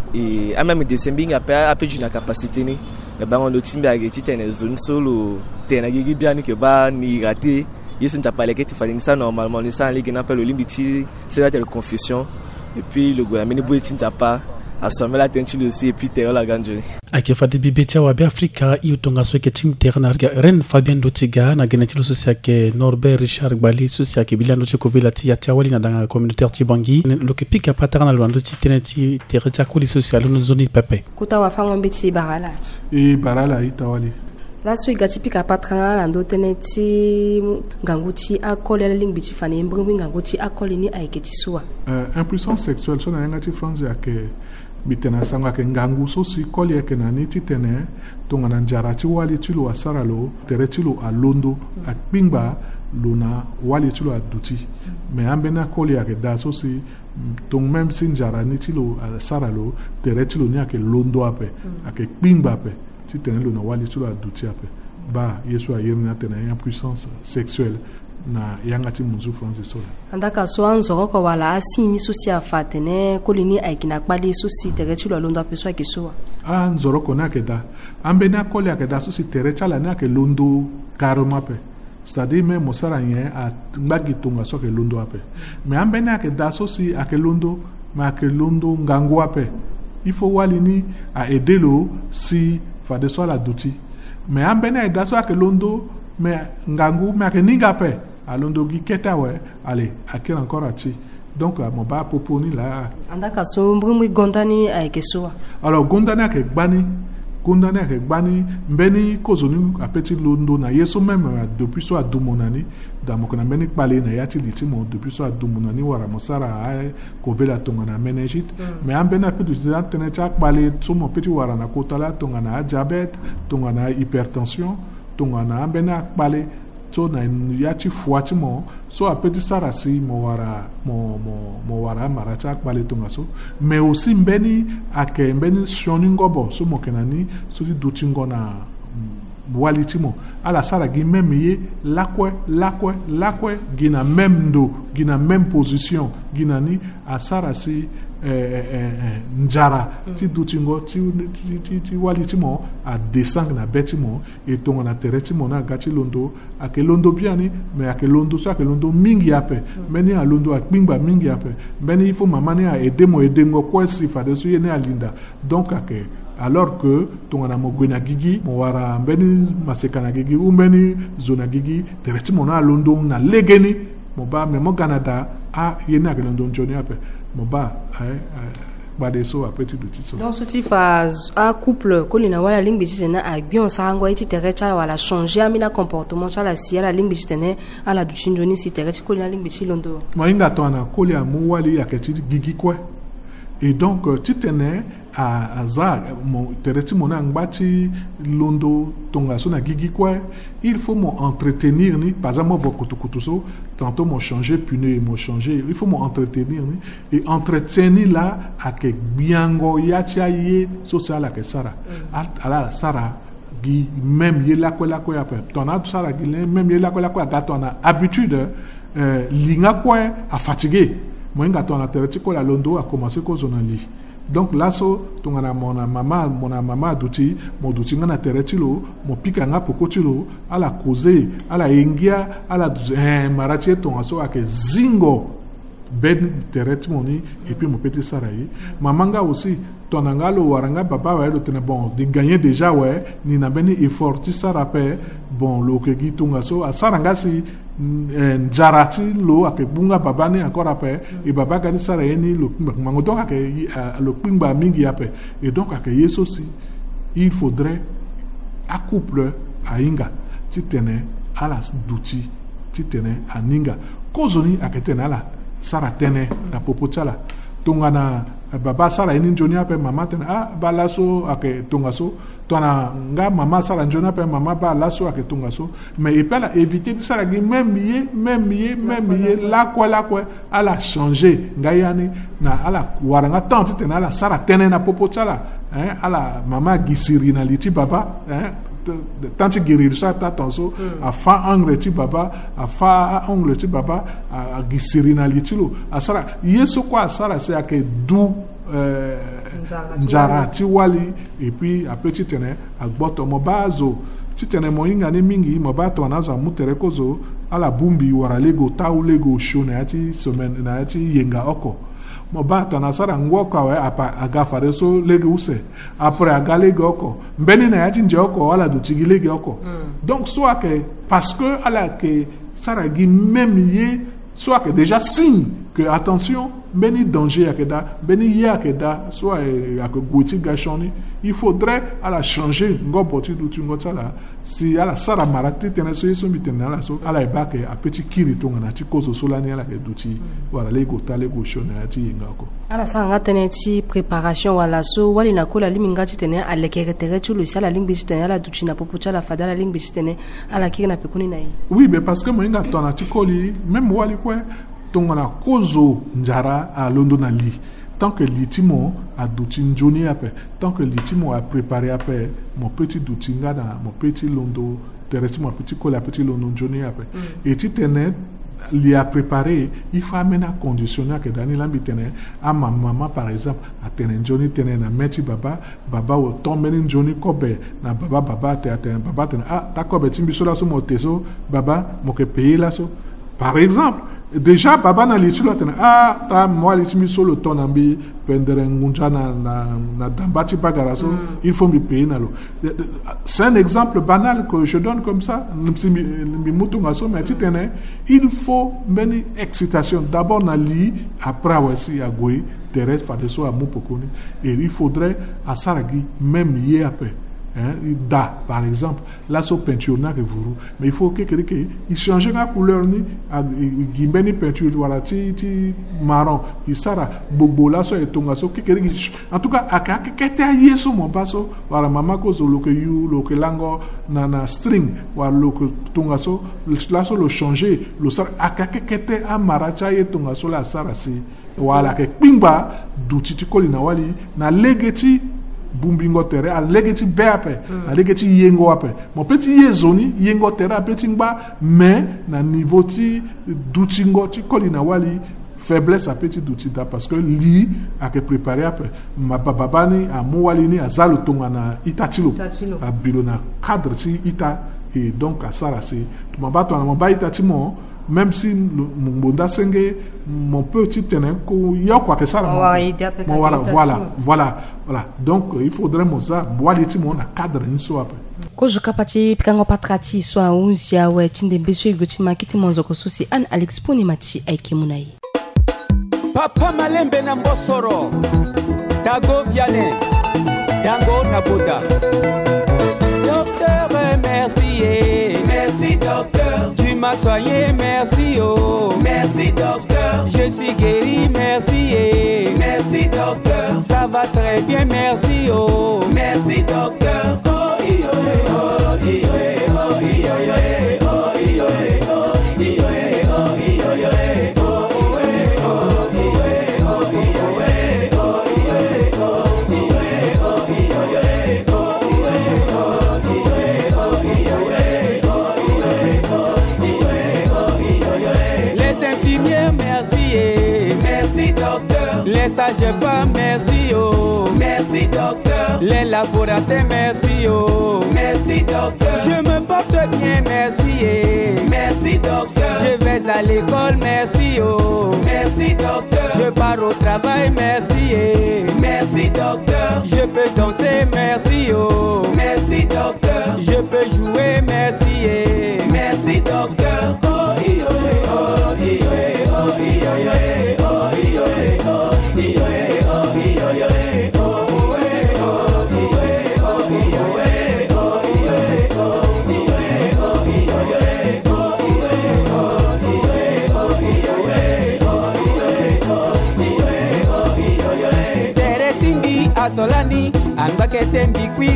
Speaker 5: et a même médecine binga a peu d'une capacité ni mais bango de chimbi a qui tene zone solo tene gi bien que ba ni raté yesu n'ta pas les que tu fallait ça normalement ni ça ligue n'appelle le limite c'est la confession et puis le gouvernement boiti n'ta pas asomela tentile aussi et puis teo la ganjoli
Speaker 2: akifadi bibecha wa Afrika iutonga soke team terna ren Fabien Dotiga na genetilo sociake Norbert Richard Bali sociake bilando chekobela ti yachawali na danga communautaire Tibangi loke pika patana lwando ti teneti terecha kuli social no zone pepe
Speaker 1: kuta wa fango mbeti barala
Speaker 8: e barala itawali
Speaker 1: la sui gati pika patana lando teneti nganguti akole la lingbichi fane mbungu nganguti akole ni aiketi suwa
Speaker 8: impuissance sexuelle so na ngati France yake bitena sanga ke ngangu so si koli yake na niti tene tonga na njara ti wali tilo asaralo tere tilo alondo akpingba luna wali tilo aduti me ambena koli yake da so si tong même si njara ni tilo asaralo tere tilo ni ake londo ape ake kpingba ape ti tene luna wali tilo aduti ape ba yesu ayirna tene impuissance sexuelle na yangati muzu France sola
Speaker 1: andaka so anzoro ko wala asimi sosi afatene kolini aikina kpali sosi terechi lo londo apeso akisoa
Speaker 8: anzoro ko na keda ambena koli akeda sosi terecha la na ke londo karoma pe c'est-à-dire même mosara yen a ngagi tonga so ke londo ape mais ambena akeda sosi ake londo ma ke londo ngango ape il faut walini a edelo si fa de so la duti mais ambena eda so ake londo mais ngangu mais ake ninga pe alondo gi keta we allez akira encore ati donc mon ba poponi là
Speaker 1: andaka so mbrimwi gondani aikesoa
Speaker 8: alors gondani ake gbani mbeni kozoni apeti londo na yeso même depuis so adumonani da mokona mbeni pale na yati litimo depuis so adumonani wara mosara ai ko bela tonga na meningite mais ambena apeti de teneta pale so mo peti wara na kotala tonga na diabète tonga na hypertension tonga na ambena pale so na yati fuati mo so apeti sarasi mo wara marata akpale tonga so mais aussi mbeni shoni ngobo so mo kenani so di dutingo na wali timo ala sara gi même ye lakwe gina même do gina même position gina ni asara si njara ti dutingo ti wali timo a desang na betimo e tongo na teretimo na gati londo ake londo biani me ake londo so ake londo mingi ape meni a londo a kpingba mingi ape meni ifo mamani a edengo kwesi fade so yene alinda donc ake alors que tongana mo gwena gigi mo wara mbeni masekana gigi ou mbeni zona gigi teretimo na londo na legeni mo ba me mo ganada a yene ake londo njoni ape mon bas badeso a petit outil so
Speaker 1: donc ce type a couple kolina wala ligne bijitena a bien sango iti terecha wala changer amina comportement chala si la ligne bijitena ala duchinjoni si terecha kolina ligne bichilondo
Speaker 8: mo inga to na kolia mu wali ya keti gigi kwe et donc titene a za mon tereti mona ngbati londo tonga so na gigi kwe il faut mo entretenir ni par exemple mo kutukutu so tantôt mo changer pneu mo changer il faut mo entretenir ni et entretenir là avec biango yatia ye social la que sara ala sara gi même ye la ko après ton a sara gi même ye la ko gato na habitude linga ko a fatigué moi ngato na tereti ko la londo a commencé ko zona li donc là so tongana mona mama duti mo duti ngana teretilo mo pika nga pokotilo ala causer ala engia ala maratie tonga so ake zingo ben teretimoni et puis mon petit sarayi mamanga aussi tonanga lo waranga papa wa lo tene bon de gagner déjà ouais ni na beni effort ti sarape bon lo ke gi tonga so a saranga si njarati lo ake bunga baba ni encore après et baba gani sara yeni lo mangoto ake lo pingba mingi ape et donc ake yeso si il faudrait à couple a inga titene ala duti titene aninga kozoni ake tene ala sara tene na popotala tongana baba sara yeni njoni ape mama tene balaso ake tongaso tona nga mama sara njoni ape mama balaso ake tongaso mais il peut éviter de sara gi même ye la quoi ala changer nga yani na ala waranga tante tene ala sara tene na popotala ala mama gisiri na liti baba tanti guérir ça attention a fa angle ti baba a fa angle ti baba a gisirina litilo asara yeso kwa asara c'est ake du njara ti wali et puis a petit tene a gboto mo bazo ti tene mo inga ne mingi mo ba to anaza mutere kozo ala bumbi wara lego taw lego shone ati semaine na ati yenga oko mo ba to na sara ngwoka we apa agafare so lege use après agalege oko mbeni na yati nje oko wala do tigilege oko donc soit que parce que ala que sara gi même ye soit que déjà signe que attention beni danger akeda beni ya akeda soit akogoti gachoni il faudrait ala changer ngoboti do ngotala si ala sara marati tena so yeso mitena la so ala ebake a petit kiri tonga na tikozo solani ala keduti wala lego tale go shona ati ngako
Speaker 1: ala sanga tena ti préparation wala so wali na kola liminga ti tena ala keretere tu le sala lingbi tena ala duti na popocha la fadala lingbi tena ala kiri na pekoni na yi
Speaker 8: oui mais parce que moinga tona tikoli même wali quoi tongana kozo njara a londo na li tant que litimo a douti njoni ape tant que litimo a préparé ape mon petit douti ngada mon petit londo terrestre mon petit cola petit londo njoni ape et tu tenais li a préparé il faut amener à conditionner que dani lambi tenait à ma maman par exemple a tenait njoni tenait na meti baba o tombe ni njoni kobe na baba te baba tenait ta kobe timbiso la so mo teso baba mo ke payer la so par exemple déjà baba na litilo tena ta moi litimi solo tonambi pendere ngunja na dambati bagara so il faut me payer nalo c'est un exemple banal que je donne comme ça mi mutunga so mais titene il faut meni excitation d'abord na li après aussi à goy terre fa de so a mupokoni et il faudrait à saragi même hier après da par exemple là so peinture na que vous mais il faut que il change la couleur ni gimbeni peinture voilà ti marron il sara bobo là so etonga so en tout cas aka kete yeso mon paso voilà mama ko zo lo que you lo que lango na string voilà lo que tonga so là so lo changer lo sara aka kete amaracha etonga so la sara si voilà que pingba du titikoli na wali na legeti bumbingo tere a legeti beape a legeti yengo ape mon petit yezoni yengo tere a petit ngba mais na niveau ti dutingo ti kolina wali faiblesse à petit douti da parce que li a que préparé après ma babani a mowalini a zalo tonga na itatilo a bilona cadre si ita et donc à ça là c'est tu m'as battu na ba itatimo même si mon senge mon petit tenant il y a quoi que ça voilà donc il faudrait moza boaliti mon na cadre ni so après
Speaker 1: kojo kapati pikango patrati so aunzia we Tindembe so igoti makiti monzo ko susi an Alex Poni mati aikimunai
Speaker 13: Papa Malembe na Mbosoro Dago Vianney Dango Naboda Docteur merci docteur tu m'as soigné merci oh merci docteur je suis guéri merci docteur ça va très bien merci oh merci docteur oh iyo oh iyo oh iyo oh iyo oh iyo les sages-femmes, merci oh, merci docteur. Les laboratoires, merci oh, merci docteur. Je me porte bien, merci merci docteur. Je vais à l'école, merci oh, merci docteur. Je pars au travail, merci merci docteur. Je peux danser, merci oh, merci docteur. Je peux jouer, merci merci docteur. Oh iyo oh iyo oh iyo oh iyo oh. Solani, Angakete Mbikwi.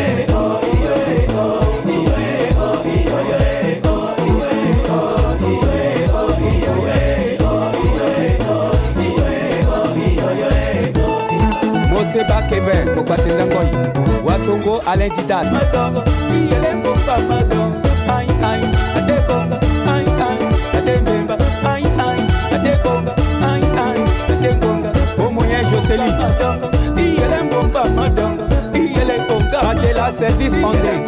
Speaker 13: Moseba Kevin, Mokwatendangoy, Wasongo Alain Didat. Madongo, Ielembo Pamadongo, Aïe, Adekonga, Aïe, Adembemba, Aïe, Adekonga, Aïe, Adekonga, au moyen Jocelyne. De la service André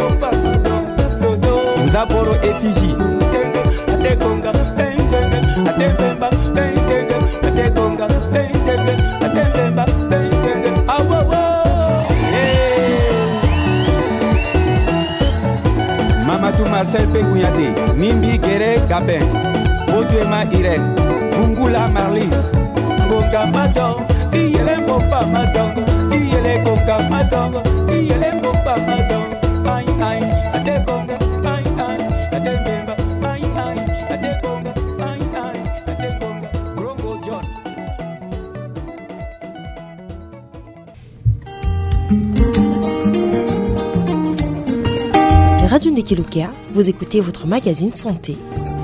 Speaker 13: Zaboro effigie Adekonga Adembemba Adekonga Adembemba Mamadou Marcel Pengouyade Nimbi Gere Gabin Oduema Irene Bungula Marlis Bonga Madon Iyele Mbopa Madon Iyele Konga Madon Iyele Mbopa Madon Aïe aïe Adekonga Aïe aïe Adembemba Aïe aïe Adekonga Aïe aïe Adekonga Grongo John.
Speaker 3: Radio Ndekelukia, vous écoutez votre magazine santé.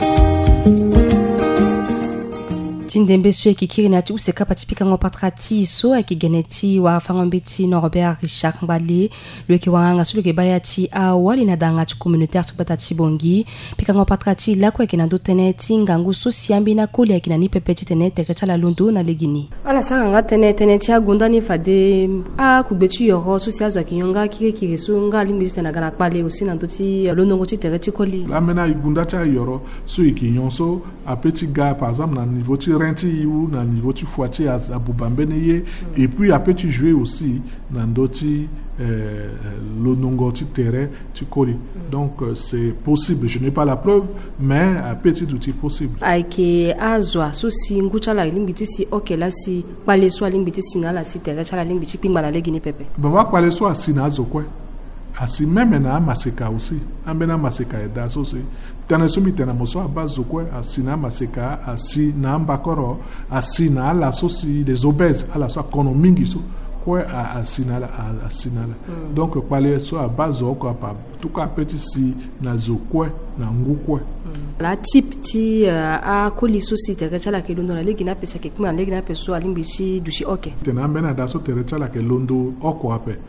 Speaker 1: Tindembe so ekikiri nati useka patipika ngopatrati so ekigeneti wa fangombeti no Robert Richard Mbale lweke wanga so lweke bayati awali na danga ti communautaire tupatati bongi pika ngopatrati la kwa kina doteneti ngangu so siambi na koli akina ni pepeti tenete kachala londo na legini ala sanga nga tenete ti agunda ni fade a kubeti yoro so siazo kinyonga kire so nga limbisi na gana pale aussi na ndoti lonongo ti tereti koli
Speaker 8: la mena igunda cha yoro so ikinyonso a petit gars par exemple na niveau ti renti ou na niveau tu foitier à Boubambene et puis après tu jouer aussi dans d'autres l'onongo tu terrain tu colles donc c'est possible, je n'ai pas la preuve mais à petit outil possible
Speaker 1: aike azwa so si ngucha la limbiti si ok la si pale so limbiti sinala si terrain chala limbiti pingba na legini pepe
Speaker 8: baba pale so asinazo quoi asi même na maseka aussi ambena maseka eda so se tana so mitena moso abazo quoi asina maseka asi na mbakoro asi na la so si les obèses ala so kono mingi so quoi asina la donc pale so abazo quoi pa tout cas petit si na zo quoi na ngu quoi
Speaker 1: la type ti a koli so si tere chala ke londo la legina pesa ke kuma legina peso alimbisi dushi ok
Speaker 8: tena ambena da so tere chala ke londo oko ape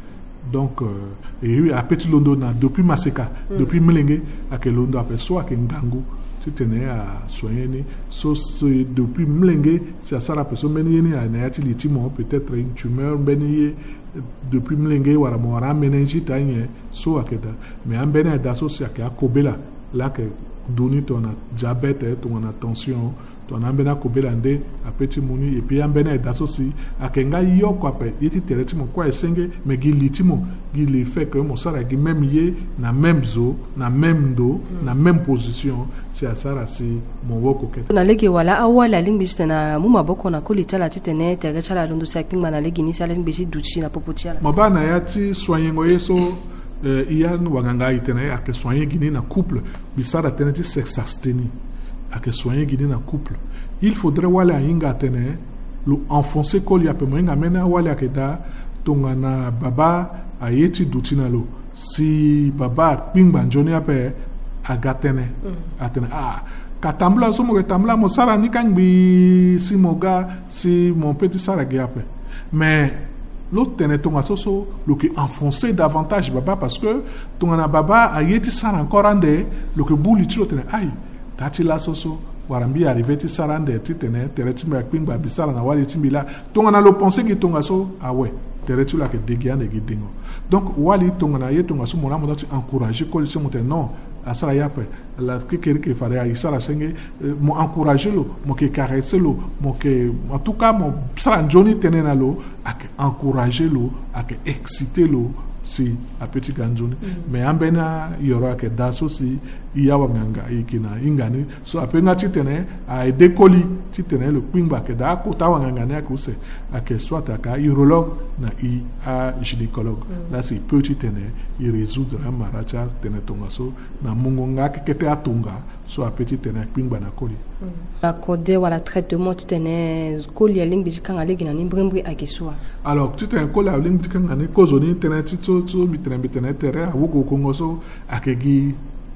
Speaker 8: Donc et à petit londo na depuis Maseka depuis Mlenge à que londo après soit que Ngangu tu tenais à soigner ni so depuis Mlenge c'est à ça la personne meni ni a nayati litimo peut-être une tumeur beni depuis Mlenge wara mo wara méningite anye so akeda mais en beni da so c'est à Kobela là que donner ton diabète ton tension ton ambena Kobela ndé a petit moni et puis en beni da so si akenga yo quoi pe yiti teretimo quoi esenge mais gi litimo gi le fait que mon sara gi même yé na même zo na même do na même position c'est à ça si mon woko ke
Speaker 1: na legi wala awala lingbi tena muma boko na koli tala titene tege chala lundu saking mana legi ni sala lingbi duchi na popotiala
Speaker 8: mabana yati soyengo yeso iya wanganga itene ake soigner gini na couple bisara teneti sex abstaining ake soigner gini na couple il faudrait wala inga tene lu enfoncer koli ape moinga mena wala akeda tongana baba ayeti dutina lo si baba pingba njoni ape agatene atene katambla so mo katambla mo sara ni kangbi si moga si mon petit sara giape mais l'autre tenait ton asso le qui enfonçait davantage baba parce que ton ana baba ayeti sara encore ande le que bouli tilo tenait aïe tati la soso warambi arrivé ti sara ande ti tenait tereti me pingba bisara na wali timbila ton ana lo penser que ton asso ah ouais tereti la que dégiane gi dingo donc wali ton ana ye ton asso mon amo ti encourager ko se monter non asara yape la que fare a isara senge mo encourager lo mo ke caresser lo mo ke en tout cas mo sara Johnny tenena lo a ke encourager lo a ke exciter lo si a petit ganjoni mais ambena yoro ke daso si iya wanganga ikina ingani so apenga titene a dekoli titene le pingba ke da ko ta wanganga ne ko se a ke soit aka urologue na i a gynécologue là c'est petit tene i résoudre amaracha tene tongaso na mungonga ke kete atunga so a petit tene pingba na koli
Speaker 1: la code wala traitement tene koli ling bijikanga legina ni mbrembri akiswa
Speaker 8: alors titene koli ling bijikanga ne kozoni tene tito so mitene tere a wugo kongoso akegi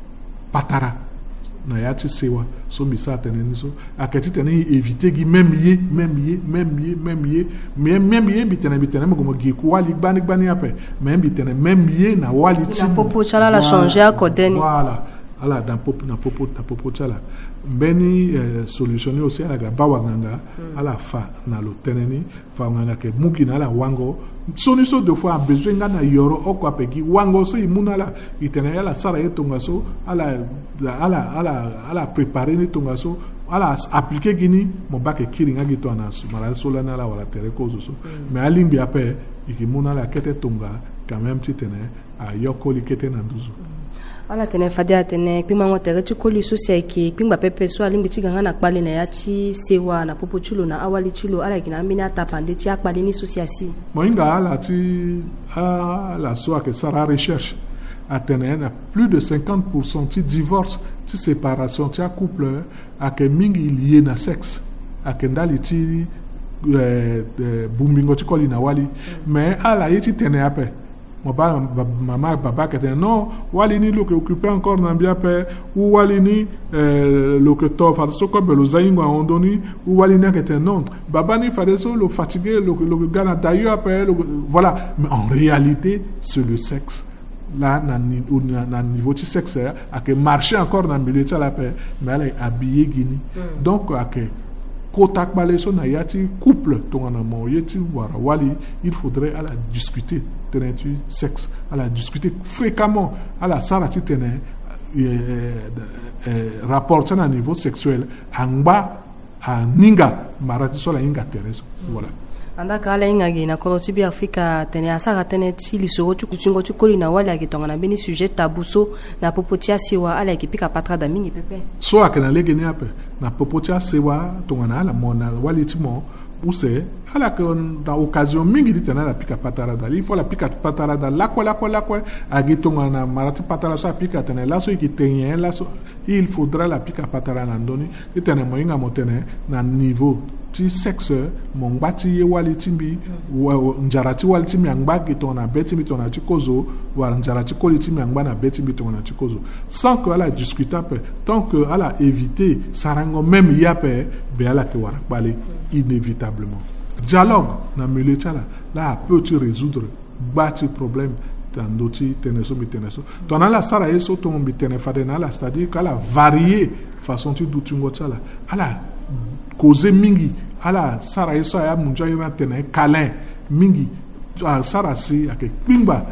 Speaker 8: patara na yati sewa so misa tene so akati tene éviter gi même yé mitene mo go gi ko wali gbani ape même bitene même yé na wali ti
Speaker 1: na popo chala la changer à côté
Speaker 8: voilà ala dans popo chala beni solutionner aussi ala ga bawanganga ala fa na lo teneni fa nganga ke muki na la wango soniso deux fois besoin ngana yoro okwa peki wango so imunala itene ala sara yetonga so ala préparer ni tonga so ala appliquer gini mo bake kiringa gitu ana sumala sola na la wala tereko so mais alimbi ape ikimuna la kete tonga quand même titene a yokoli kete na nduzu
Speaker 1: ala tene fadia tene pima ngote rechi koli sosia ki pimba pepe so alimbi tiganga na kpali na yachi sewa na popo chulo na awali chulo ala kina ambina tapande ti akpali ni sosia si
Speaker 8: moinga ala ti la soa que Sarah recherche atene na plus de 50% ti divorce ti séparation ti couple a que mingi lié na sexe a que ndali ti bumbingo ti koli na wali mais ala yiti tene ape maman papa qui était non wali ni lo que occupé encore na bien père ou wali ni lo que to fa so ko be lo zaingo a ondoni ou wali ni qui était non baba ni fa so lo fatigué lo gana d'ailleurs après voilà mais en réalité c'est le sexe là na niveau du sexe a que marcher encore dans milieu de la paix mais elle est habillée gini donc a que kotak balé so na yati couple tongana mo yeti wara wali il faudrait à la discuter tenetu sexe à la discuter fréquemment à la sarati tene rapport à niveau sexuel angba a ninga marati so la inga tereso voilà
Speaker 1: anda kala inga gina kolo tibi Afrika tene asaka tene ti lisoro chukuchingo chukoli na wale akitonga na beni sujet tabuso na popotia siwa ala ekipika patra da mingi pepe
Speaker 8: so akena lege ni ape na popotia siwa tonga na ala mona wale timo use ala que dans occasion mingi ditena la pika patara da il faut la pika patara da la kwa agitonga na marati patara sa pika tene la so ikitenye la so il faudra la pika patara na ndoni ditena moinga motene na niveau ti sexe mongbati ye wali timbi njarati wali timbi angba gitona beti mitona chikozo wa njarati koli timbi angba na beti mitona chikozo sans que ala discuter tant que ala éviter sarango même yape be ala ke wara pale inévitablement dialogue na milieu là peut tu résoudre bati problème tandoti teneso biteneso tona la sara yeso to bitene fadena la c'est-à-dire qu'ala varier façon tu dutungo tsala ala cause mingi ala sara yeso ya munja ina tene câlin mingi sara si ake pimba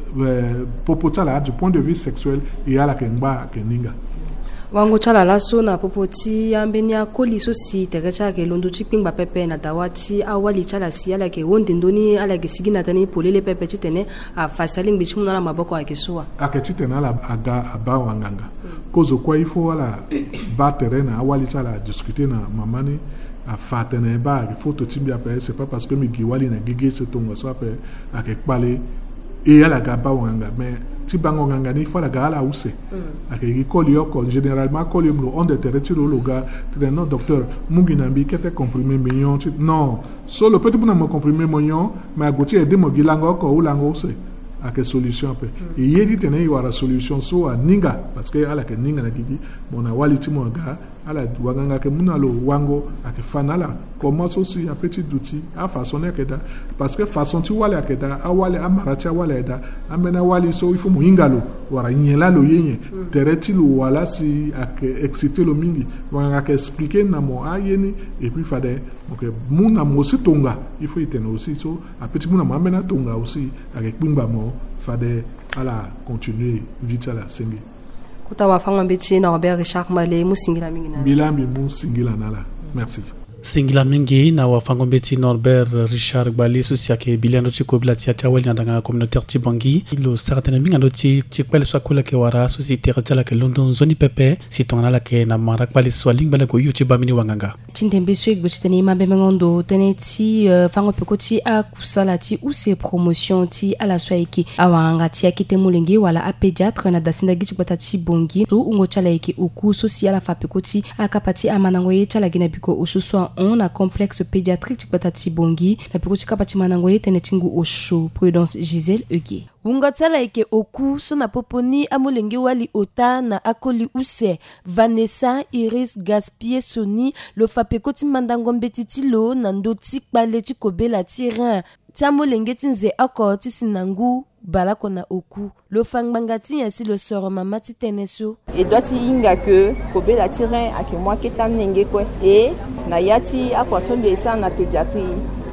Speaker 8: popotala du point de vue sexuel et ala kengba keninga
Speaker 1: wango chala laso na popoti ambenia koli so si terecha ke londo chiping ba pepe na dawati awali chala si ala ke wonde ndoni ala ke sigina tani polele pepe chitene a fasaling bichimu na maboko ake soa
Speaker 8: ake chitene ala aga aba wanganga kozo kwa ifo ala ba terrain awali chala discuter na mamani a fatene ba il faut to timbia pe c'est pas parce que mi giwali na gige se tongo so pe ake pale et ala gaba wanga mais ti bango nganga ni fala gala use ake koli yoko généralement koli mlo on de terretiro loga non docteur mungi nambi kete comprimé mignon non solo petit pour me comprimé mignon mais agoti e demo gilango ko ulango use ake solution pe et yedi tene y aura solution so a ninga parce que ala ke ninga na kiki mona wali ti monga ala wanganga ke munalo wango ake fanala commence aussi à petit outil à façonner keda parce que façon ti wale akeda awale amaracha wale da amena wali so il faut muingalo wara nyela lo yenye tereti lo wala si ake exciter lo mingi wanga ke expliquer na mo ayeni et puis fade donc muna mo si tonga il faut itena aussi so a petit muna amena tonga aussi avec bimba mo fade ala continuer vite à la sengi
Speaker 1: kutawa fanga bechi na Robert Richard Male musingila mingi na
Speaker 8: bilambi musingila nala merci
Speaker 2: singila mingi na wafangombeti Norbert Richard Gbali susiake biliano chiko bilatia chawali na danga communautaire Tibangi lo saratena minga loti tikpele swakula ke wara susi terjala ke London zoni pepe sitongana la ke na marak bali swaling bala ko yuchi bamini wanganga
Speaker 1: tindembe so egbochitani mabe mengondo teneti fango pekoti a kusala ti ou ses promotions ti ala swaiki awanga ti akite mulengi wala a pédiatre na dasinda gichi batati bongi to ungo chala yake oku social fa pekoti akapati amanango ye chala gina biko oshuswa on a complexe pédiatrique batati bongi la pekoti kapati manango ye tenetingu osho Prudence Gisèle Eugué
Speaker 10: ungatsala eke oku sona poponi amolenge wali ota na akoli use Vanessa Iris Gaspie Soni lo fapekoti mandangombe titilo na ndoti kpale ti kobela ti rin ti amolenge ti nze oko ti sinangu balako na oku lo fangbanga ti yansi lo soro mama ti tene so
Speaker 11: e doit ti inga ke kobela ti rin ake mwa ke tam nenge kue e na ya ti akwaso de sa na pédiatrie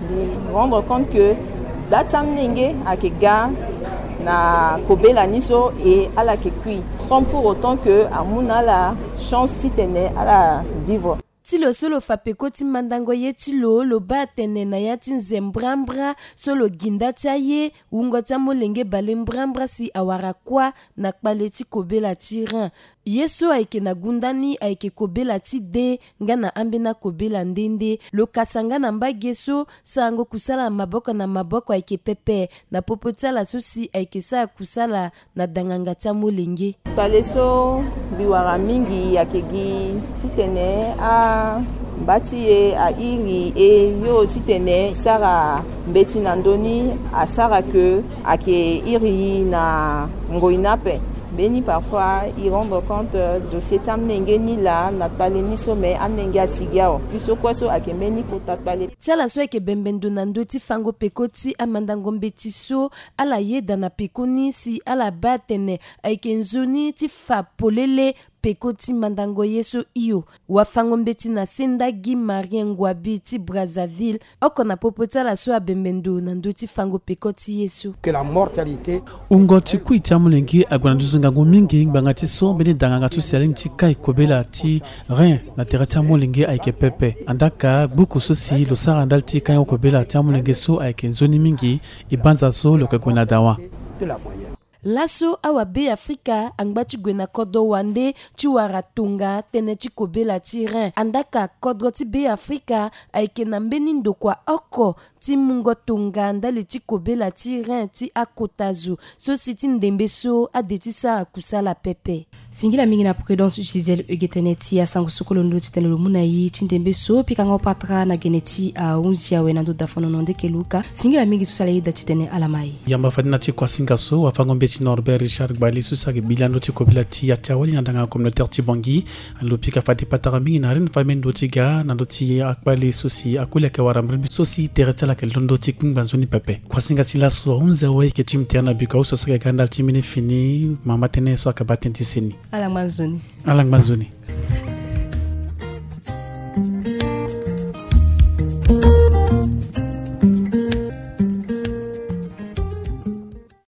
Speaker 11: rendre compte que da tam nenge ake ga na kobela niso et à la kekui sans pour autant que amuna la chance titene à la vivre
Speaker 10: tilo solo fapeko ti mandango ye tilo lo ba tene na ya ti nzembrambra solo ginda ti aye ungo ti amolenge bale mbrambra si awara kwa na kpale ti kobela ti rin ye so ayeke na gundani ayeke kobela ti de nga na ambe na kobela ndende lo kasanga na mbage so sango kusala maboko na maboko ayeke pepe na popo ti ala so si ayeke sa kusala na danganga ti amolenge
Speaker 11: kpale so biwara mingi ayeke gi titene mbati ye a iri e yo titene sara mbeti na ndoni asara ke ake iri na ngoinape beni parfois ils rendent compte de cet amnenge ni la na pale ni some amnenge asigiao biso kwaso ake meni ko tatpale
Speaker 10: tala so eke bembendo na ndoti fango pekoti amandango mbeti so ala ye dana pekoni si ala batene ake nzoni ti fa polele pekoti mandango yeso iyo wafango mbeti na senda gi Marien Ngwabi ti Brazzaville oko na popota la so abembendo na ndoti fango pekoti yeso
Speaker 12: que la mortalité
Speaker 2: ungoti kuita mulengi agwana duzunga ngomingi bangati so beni danganga tu seling ti kai kobela ti rin na terata mulengi ayeke pepe andaka buku so si lo sara ndal ti kai kobela ti mulengi so ayeke nzoni mingi ibanza so lo kagona dawa
Speaker 12: de la moyenne.
Speaker 10: Laso awa be Afrika angbati gwena kodo wande ti wara tonga tene ti kobela ti rin andaka kodro ti be Afrika ayeke na mbeni ndokua oko ti mungo tonga ndali ti kobela ti rin ti akotazu so si ti ndembe so ade ti sara kusala pepe
Speaker 1: singila mingi na Prudence Gisèle Eugué tene ti asango sokolo ndo ti tene lo muna ye ti ndembe so pi kanga patra na gene ti aunzi awe na ndo dafono nonde ke luka singila mingi so sala ye da ti tene alamai
Speaker 2: yamba fadina ti kwa singa so wafango ti Norbert Richard Gbali susa ke bilano ti kobila ti atawali na danga communautaire ti Bangui lopi ka fati patara mingi na ren famendo ti ga na do ti akbali susi akule ke waram susi teretala ke londo ti kunganzoni pepe kwasinga ti la so 11 way ke tim tiana bika so saka gandal ti mini fini mama tene so ka batenti seni
Speaker 1: Alang Manzoni.
Speaker 2: Alang Manzoni